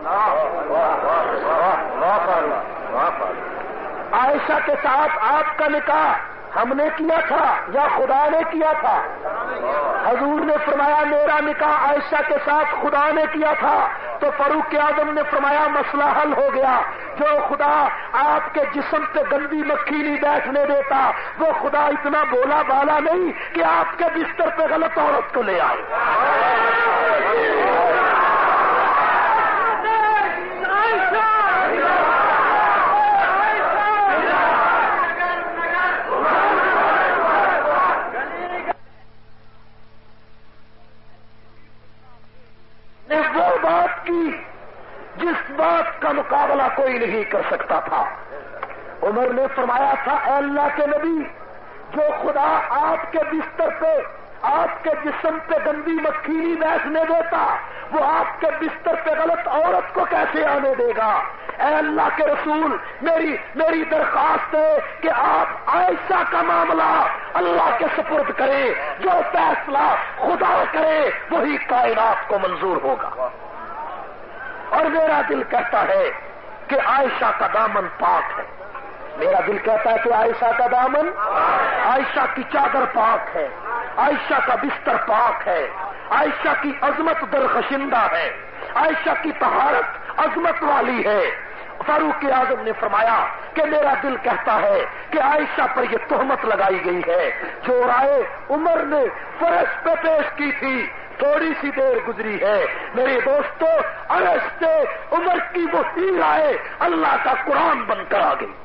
عائشہ کے ساتھ آپ کا نکاح ہم نے کیا تھا یا خدا نے کیا تھا؟ حضور نے فرمایا میرا نکاح عائشہ کے ساتھ خدا نے کیا تھا۔ تو فاروق اعظم نے فرمایا مسئلہ حل ہو گیا۔ جو خدا آپ کے جسم پہ گندی مکھی نہیں بیٹھنے دیتا، وہ خدا اتنا بولا بالا نہیں کہ آپ کے بستر پہ غلط عورت کو لے آئے۔ نے وہ بات کی جس بات کا مقابلہ کوئی نہیں کر سکتا تھا۔ عمر نے فرمایا تھا اے اللہ کے نبی، جو خدا آپ کے بستر پہ، آپ کے جسم پہ گندی مکھی نہیں بیٹھنے دیتا، وہ آپ کے بستر پہ غلط عورت کو کیسے آنے دے گا؟ اے اللہ کے رسول، میری میری درخواست ہے کہ آپ عائشہ کا معاملہ اللہ کے سپرد کریں، جو فیصلہ خدا کرے وہی کائنات کو منظور ہوگا۔ اور میرا دل کہتا ہے کہ عائشہ کا دامن پاک ہے، میرا دل کہتا ہے کہ عائشہ کا دامن، عائشہ کی چادر پاک ہے، عائشہ کا بستر پاک ہے، عائشہ کی عظمت درخشندہ ہے، عائشہ کی طہارت عظمت والی ہے۔ فاروق اعظم نے فرمایا کہ میرا دل کہتا ہے کہ عائشہ پر یہ تہمت لگائی گئی ہے جو رائے عمر نے فرش پہ پیش کی تھی، تھوڑی سی دیر گزری ہے میرے دوستو، عرش سے عمر کی وہ ہی رائے اللہ کا قرآن بن کر آ گئی۔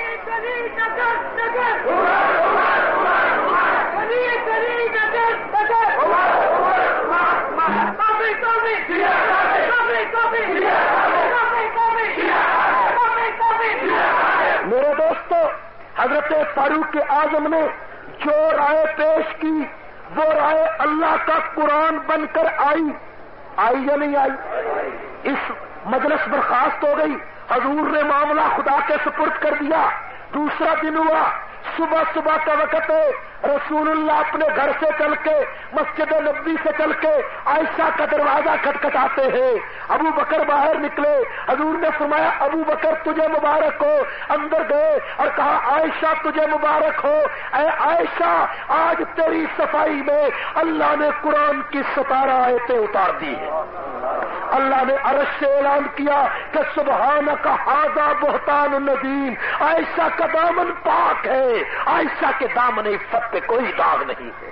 میرے دوستو، حضرت فاروق اعظم نے جو رائے پیش کی وہ رائے اللہ کا قرآن بن کر آئی آئی یا نہیں آئی؟ اس مجلس برخاست ہو گئی، حضور نے معاملہ خدا کے سپرد کر دیا۔ دوسرا دن ہوا، صبح صبح کا وقت ہے، رسول اللہ اپنے گھر سے چل کے مسجد نبوی سے چل کے عائشہ کا دروازہ کھٹکھٹاتے ہیں۔ ابو بکر باہر نکلے، حضور نے فرمایا ابو بکر تجھے مبارک ہو، اندر گئے اور کہا عائشہ تجھے مبارک ہو، اے عائشہ آج تیری صفائی میں اللہ نے قرآن کی ستارہ آیتیں اتار دی ہیں۔ اللہ نے عرش سے اعلان کیا کہ سبحانک ھذا بہتان ندیم، عائشہ کا دامن پاک ہے، عائشہ کے دامن عفت پہ کوئی داغ نہیں ہے۔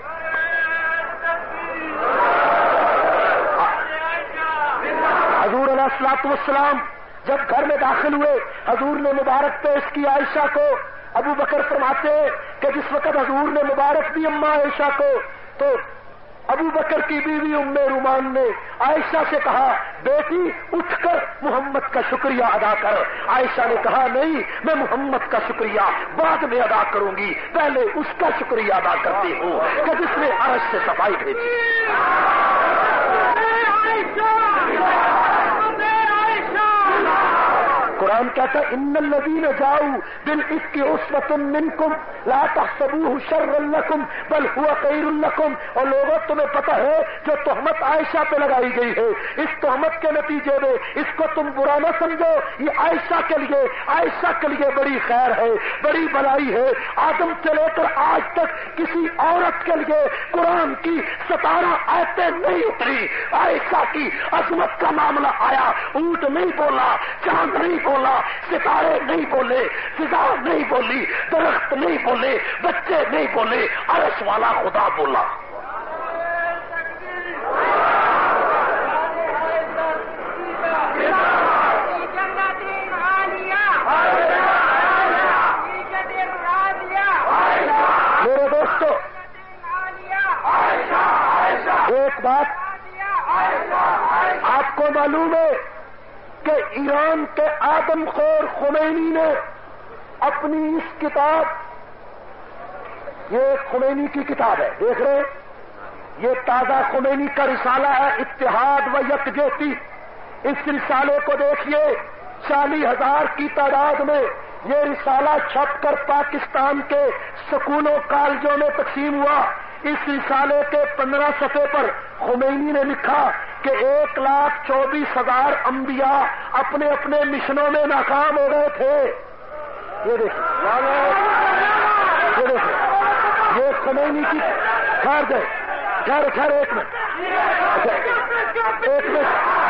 حضور علیہ الصلوۃ والسلام جب گھر میں داخل ہوئے، حضور نے مبارک پیش کی عائشہ کو۔ ابو بکر فرماتے کہ جس وقت حضور نے مبارک دی اماں عائشہ کو تو ابو بکر کی بیوی ام رومان نے عائشہ سے کہا بیٹی اٹھ کر محمد کا شکریہ ادا کر۔ عائشہ نے کہا نہیں، میں محمد کا شکریہ بعد میں ادا کروں گی، پہلے اس کا شکریہ ادا کرتی ہوں کہ جس نے عرش سے صفائی بھیجی۔ قرآن کہتا ہے ان الذین جاؤوا بالافک عصبۃ منکم لا تحسبوه شرا لکم بل هو خیر لکم۔ اور لوگوں تمہیں پتہ ہے جو تہمت عائشہ پہ لگائی گئی ہے، اس تہمت کے نتیجے میں اس کو تم برا نہ سمجھو، یہ عائشہ کے لیے عائشہ کے لیے بڑی خیر ہے، بڑی بھلائی ہے۔ آدم سے لے کر آج تک کسی عورت کے لیے قرآن کی ستارہ آیتیں نہیں اتری۔ عائشہ کی عظمت کا معاملہ آیا، اونٹ نہیں بولا، چاند نہیں بولا، ستارے نہیں بولے، فضا نہیں بولی، درخت نہیں بولے، بچے نہیں بولے، عرش والا خدا بولا۔ میرے دوستو، ایک بات آپ کو معلوم ہے کہ ایران کے آدم خور خمینی نے اپنی اس کتاب، یہ خمینی کی کتاب ہے، دیکھ رہے یہ تازہ خمینی کا رسالہ ہے اتحاد و یکجہتی، اس رسالے کو دیکھیے، چالیس ہزار کی تعداد میں یہ رسالہ چھپ کر پاکستان کے سکولوں کالجوں میں تقسیم ہوا۔ اس رسالے کے پندرہ صفحے پر خمینی نے لکھا کہ ایک لاکھ چوبیس ہزار انبیاء اپنے اپنے مشنوں میں ناکام ہو گئے تھے۔ یہ دیکھیں یہ دیکھیں یہ خمینی کی ٹھہر گئے ٹھہر ٹھہر ایک منٹ ایک منٹ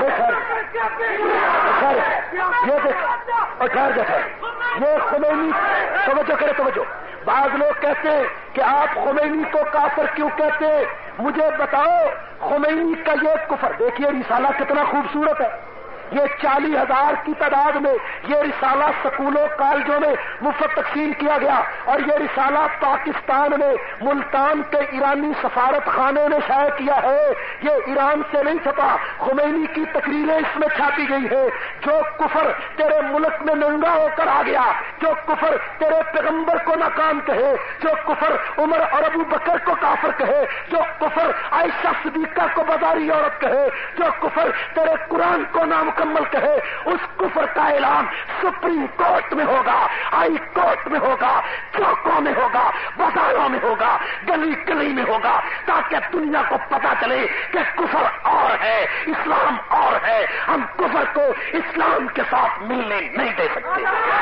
یہ دیکھ اور ٹھہر گئے یہ خمینی، توجہ کرے توجہ۔ بعض لوگ کہتے ہیں کہ آپ خمینی کو کافر کیوں کہتے ہیں؟ مجھے بتاؤ خمینی کا یہ کفر، دیکھیے رسالہ کتنا خوبصورت ہے، یہ چالیس ہزار کی تعداد میں یہ رسالہ سکولوں کالجوں میں مفت تقسیم کیا گیا، اور یہ رسالہ پاکستان میں ملتان کے ایرانی سفارت خانے نے شائع کیا ہے۔ یہ ایران سے نہیں چھپا، خمینی کی تقریریں اس میں چھاپی گئی ہے۔ جو کفر تیرے ملک میں ننگا ہو کر آ گیا، جو کفر تیرے پیغمبر کو ناکام کہے، جو کفر عمر اور ابو بکر کو کافر کہے، جو کفر عائشہ صدیقہ کو بازاری عورت کہے، جو کفر تیرے قرآن کو نامکمل کہے، اس کفر کا اعلان سپریم کورٹ میں ہوگا، ہائی کورٹ میں ہوگا، چوکوں میں ہوگا، بازاروں میں ہوگا، گلی گلی میں ہوگا، تاکہ دنیا کو پتا چلے کہ کفر اور ہے، اسلام اور ہے۔ ہم کفر کو اسلام کے ساتھ ملنے نہیں دے سکتے۔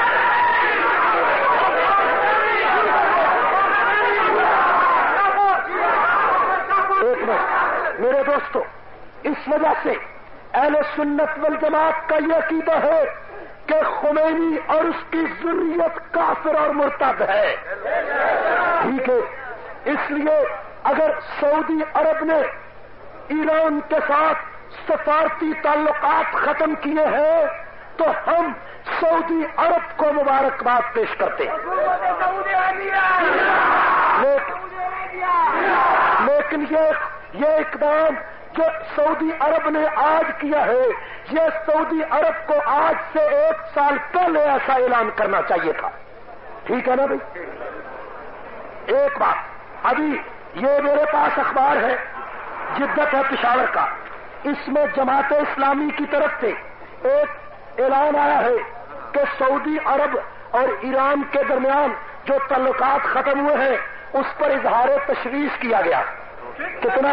ایک منٹ میرے دوستو، اس وجہ سے اہل سنت والجماعت کا یہ عقیدہ ہے کہ خمینی اور اس کی ذریت کافر اور مرتد ہے، ٹھیک ہے؟ اس لیے اگر سعودی عرب نے ایران کے ساتھ سفارتی تعلقات ختم کیے ہیں تو ہم سعودی عرب کو مبارکباد پیش کرتے ہیں، لیکن یہ یہ اقدام جو سعودی عرب نے آج کیا ہے، یہ سعودی عرب کو آج سے ایک سال پہلے ایسا اعلان کرنا چاہیے تھا، ٹھیک ہے نا بھائی؟ ایک بات، ابھی یہ میرے پاس اخبار ہے، جدت ہے پشاور کا، اس میں جماعت اسلامی کی طرف سے ایک اعلان آیا ہے کہ سعودی عرب اور ایران کے درمیان جو تعلقات ختم ہوئے ہیں اس پر اظہار تشویش کیا گیا۔ کتنا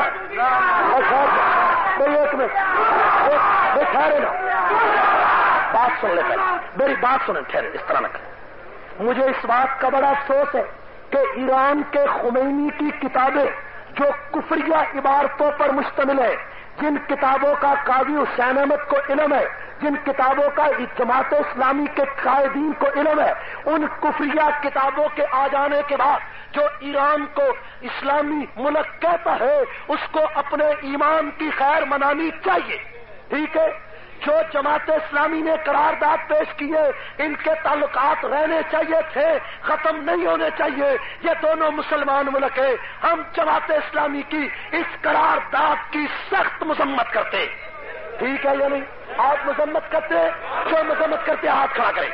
کوئی ایک میں ٹھہرے نا، بات سن لے پہلے، میری بات سنیں، ٹھہرے، اس طرح نہ کریں۔ مجھے اس بات کا بڑا افسوس ہے کہ ایران کے خمینی کی کتابیں جو کفریہ عبارتوں پر مشتمل ہے، جن کتابوں کا قاضی حسین احمد کو علم ہے، جن کتابوں کا جماعت اسلامی کے قائدین کو علم ہے، ان کفریہ کتابوں کے آ جانے کے بعد جو ایران کو اسلامی ملک کہتا ہے اس کو اپنے ایمان کی خیر منانی چاہیے، ٹھیک ہے؟ جو جماعت اسلامی نے قرارداد پیش کیے، ان کے تعلقات رہنے چاہیے تھے، ختم نہیں ہونے چاہیے۔ یہ دونوں مسلمان ملک ہیں، ہم جماعت اسلامی کی اس قرارداد کی سخت مذمت کرتے، ٹھیک ہے یا نہیں؟ آپ مذمت کرتے، جو مذمت کرتے ہاتھ کھڑا کریں۔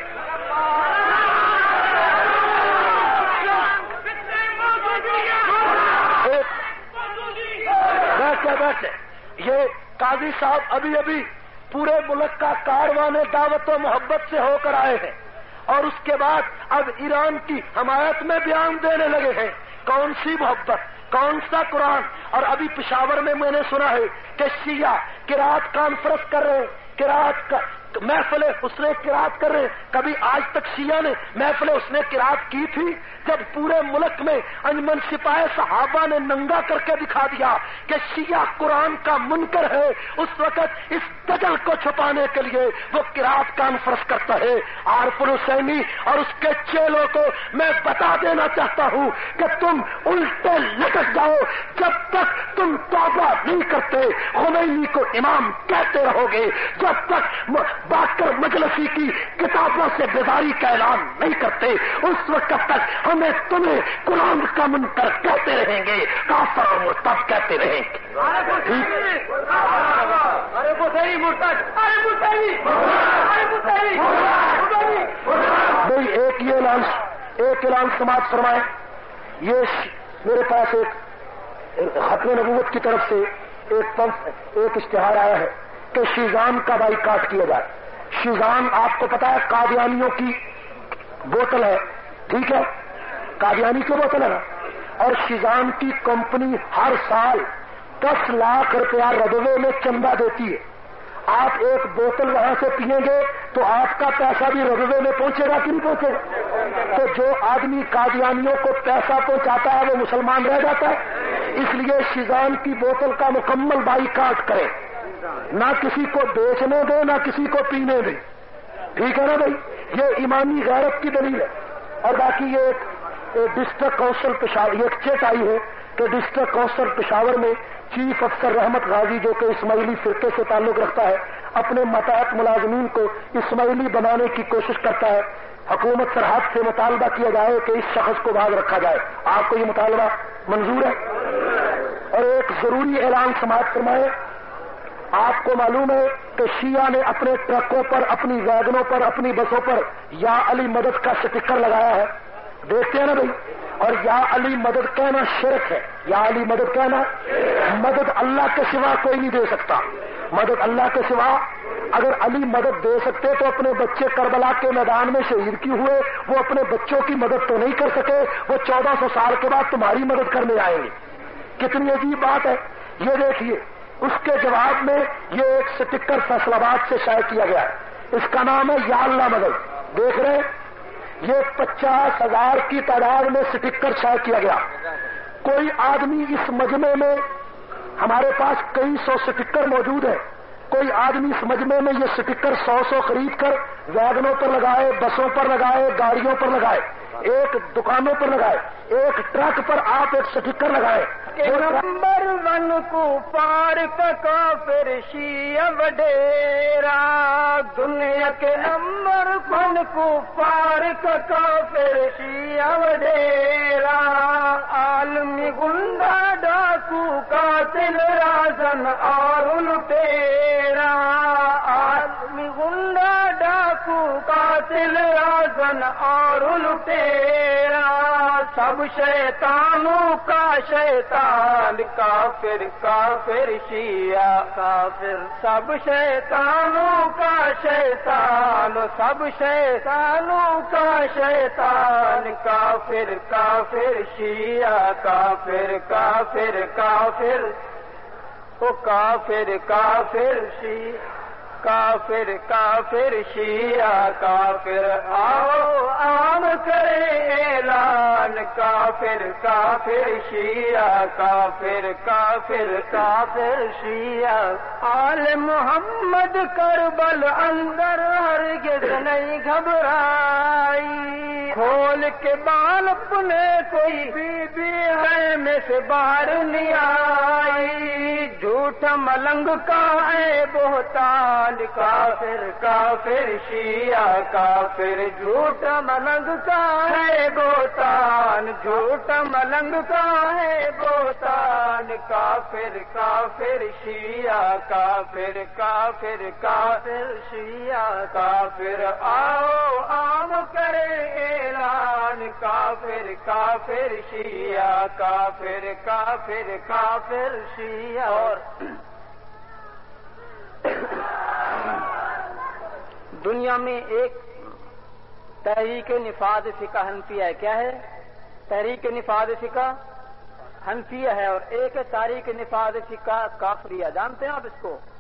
بیٹھے بیٹھے یہ قاضی صاحب ابھی ابھی پورے ملک کا کاروان دعوت و محبت سے ہو کر آئے ہیں، اور اس کے بعد اب ایران کی حمایت میں بیان دینے لگے ہیں۔ کون سی محبت، کون سا قرآن؟ اور ابھی پشاور میں میں نے سنا ہے کہ شیعہ قرات کانفرنس کر رہے ہیں، قرات کا محفل اس نے قرات کر رہے ہیں۔ کبھی آج تک شیعہ نے محفل اس نے قرات کی تھی؟ جب پورے ملک میں انجمن سپاہی صحابہ نے ننگا کر کے دکھا دیا کہ شیعہ قرآن کا منکر ہے، اس وقت اس دجل کو چھپانے کے لیے وہ قرات کانفرنس کرتا ہے۔ عارف الحسینی اور اس کے چیلوں کو میں بتا دینا چاہتا ہوں کہ تم الٹے لٹک جاؤ جب تک تم توبہ نہیں کرتے، خمینی کو امام کہتے رہو گے، جب تک باقر مجلسی کی کتابوں سے بیداری کا اعلان نہیں کرتے، اس وقت تک ہمیں تمہیں قرآن کا منکر کہتے رہیں گے، کافر اور مرتد کہتے رہیں گے۔ بھائی ایک یہ اعلان ایک اعلان سماعت فرمائیں۔ یہ میرے پاس ایک ختم نبوت کی طرف سے ایک ایک اشتہار آیا ہے کہ شیزان کا بائیکاٹ کیا جائے۔ شیزان آپ کو پتا ہے قادیانیوں کی بوتل ہے، ٹھیک ہے؟ قادیانی کی بوتل ہے نا، اور شیزان کی کمپنی ہر سال دس لاکھ روپیہ ربوے میں چندہ دیتی ہے۔ آپ ایک بوتل وہاں سے پیئیں گے تو آپ کا پیسہ بھی ربوے میں پہنچے گا کہ نہیں پہنچے گا؟ تو جو آدمی قادیانیوں کو پیسہ پہنچاتا ہے وہ مسلمان رہ جاتا ہے۔ اس لیے شیزان کی بوتل کا مکمل بائیکاٹ کرے، نہ کسی کو بیچنے دے نہ کسی کو پینے دے، ٹھیک ہے نا بھائی؟ یہ ایمانی غیرت کی دلیل ہے۔ اور باقی یہ ایک ڈسٹرکٹ کونسل پشاور، یہ ایک چیٹ آئی ہے کہ ڈسٹرکٹ کونسل پشاور میں چیف افسر رحمت غازی جو کہ اسماعیلی فرقے سے تعلق رکھتا ہے، اپنے ماتحت ملازمین کو اسماعیلی بنانے کی کوشش کرتا ہے. حکومت سرحد سے مطالبہ کیا جائے کہ اس شخص کو باز رکھا جائے. آپ کو یہ مطالبہ منظور ہے؟ اور ایک ضروری اعلان سماعت فرمائے. آپ کو معلوم ہے کہ شیعہ نے اپنے ٹرکوں پر، اپنی ویگنوں پر، اپنی بسوں پر یا علی مدد کا سٹیکر لگایا ہے. دیکھتے ہیں نا بھائی. اور یا علی مدد کہنا شرک ہے. یا علی مدد کہنا، مدد اللہ کے سوا کوئی نہیں دے سکتا. مدد اللہ کے سوا، اگر علی مدد دے سکتے تو اپنے بچے کربلا کے میدان میں شہید کیوں ہوئے؟ وہ اپنے بچوں کی مدد تو نہیں کر سکے، وہ چودہ سو سال کے بعد تمہاری مدد کرنے آئیں گے. کتنی عجیب بات ہے. یہ دیکھیے، اس کے جواب میں یہ ایک سٹیکر فیصل آباد سے شائع کیا گیا ہے. اس کا نام ہے یا اللہ مدد. دیکھ رہے ہیں، یہ پچاس ہزار کی تعداد میں سٹیکر شائع کیا گیا. کوئی آدمی اس مجمع میں، ہمارے پاس کئی سو سٹیکر موجود ہیں، کوئی آدمی اس مجمع میں یہ سٹیکر سو سو خرید کر ویگنوں پر لگائے، بسوں پر لگائے، گاڑیوں پر لگائے، ایک دکانوں پر لگائے، ایک ٹرک پر آپ ایک سٹیکر لگائے. نمبر ون کو پار کا پھر شیعہ وڈیرا، دنیا کے نمبر ون کو پار کا پھر شیعہ وڈیرا، عالمی گنڈا ڈاکو قاتل رازن اور لٹیرا، عالمی گنڈا ڈاکو قاتل رازن اور لٹیرا، سب شیطانوں کا شیطان کافر کافر شیعہ کافر، سب شیطانوں کا شیطان، سب شیطانوں کا شیطان کافر کافر شیعہ کافر کافر کافر، او کافر کافر شیعہ کافر کافر شیعہ کافر. آؤ عام کرے اعلان کافر کافر شیعہ کافر کافر کافر شیعہ. آل محمد کربل اندر ہرگز نہیں گھبرائی، کھول کے بال اپنے کوئی بی بی ہے میں سے باہر نہیں آئی، جھوٹا ملنگ کا ہے بہتان کافر کافر شیعہ کافر، جھوٹا ملنگ کا ہے بہتان، جھوٹا ملنگ کا ہے بہتان کافر کافر شیعہ کافر کافر کافر شیعہ کافر. آؤ عام کرے اعلان کافر کافر شیعہ کافر کافر کافر شیعہ. اور دنیا میں ایک تحریک نفاذ فقہ حنفیہ ہے. کیا ہے؟ تحریک نفاذ فقہ حنفیہ ہے. اور ایک ہے تحریک نفاذ فقہ کافریہ. جانتے ہیں آپ اس کو؟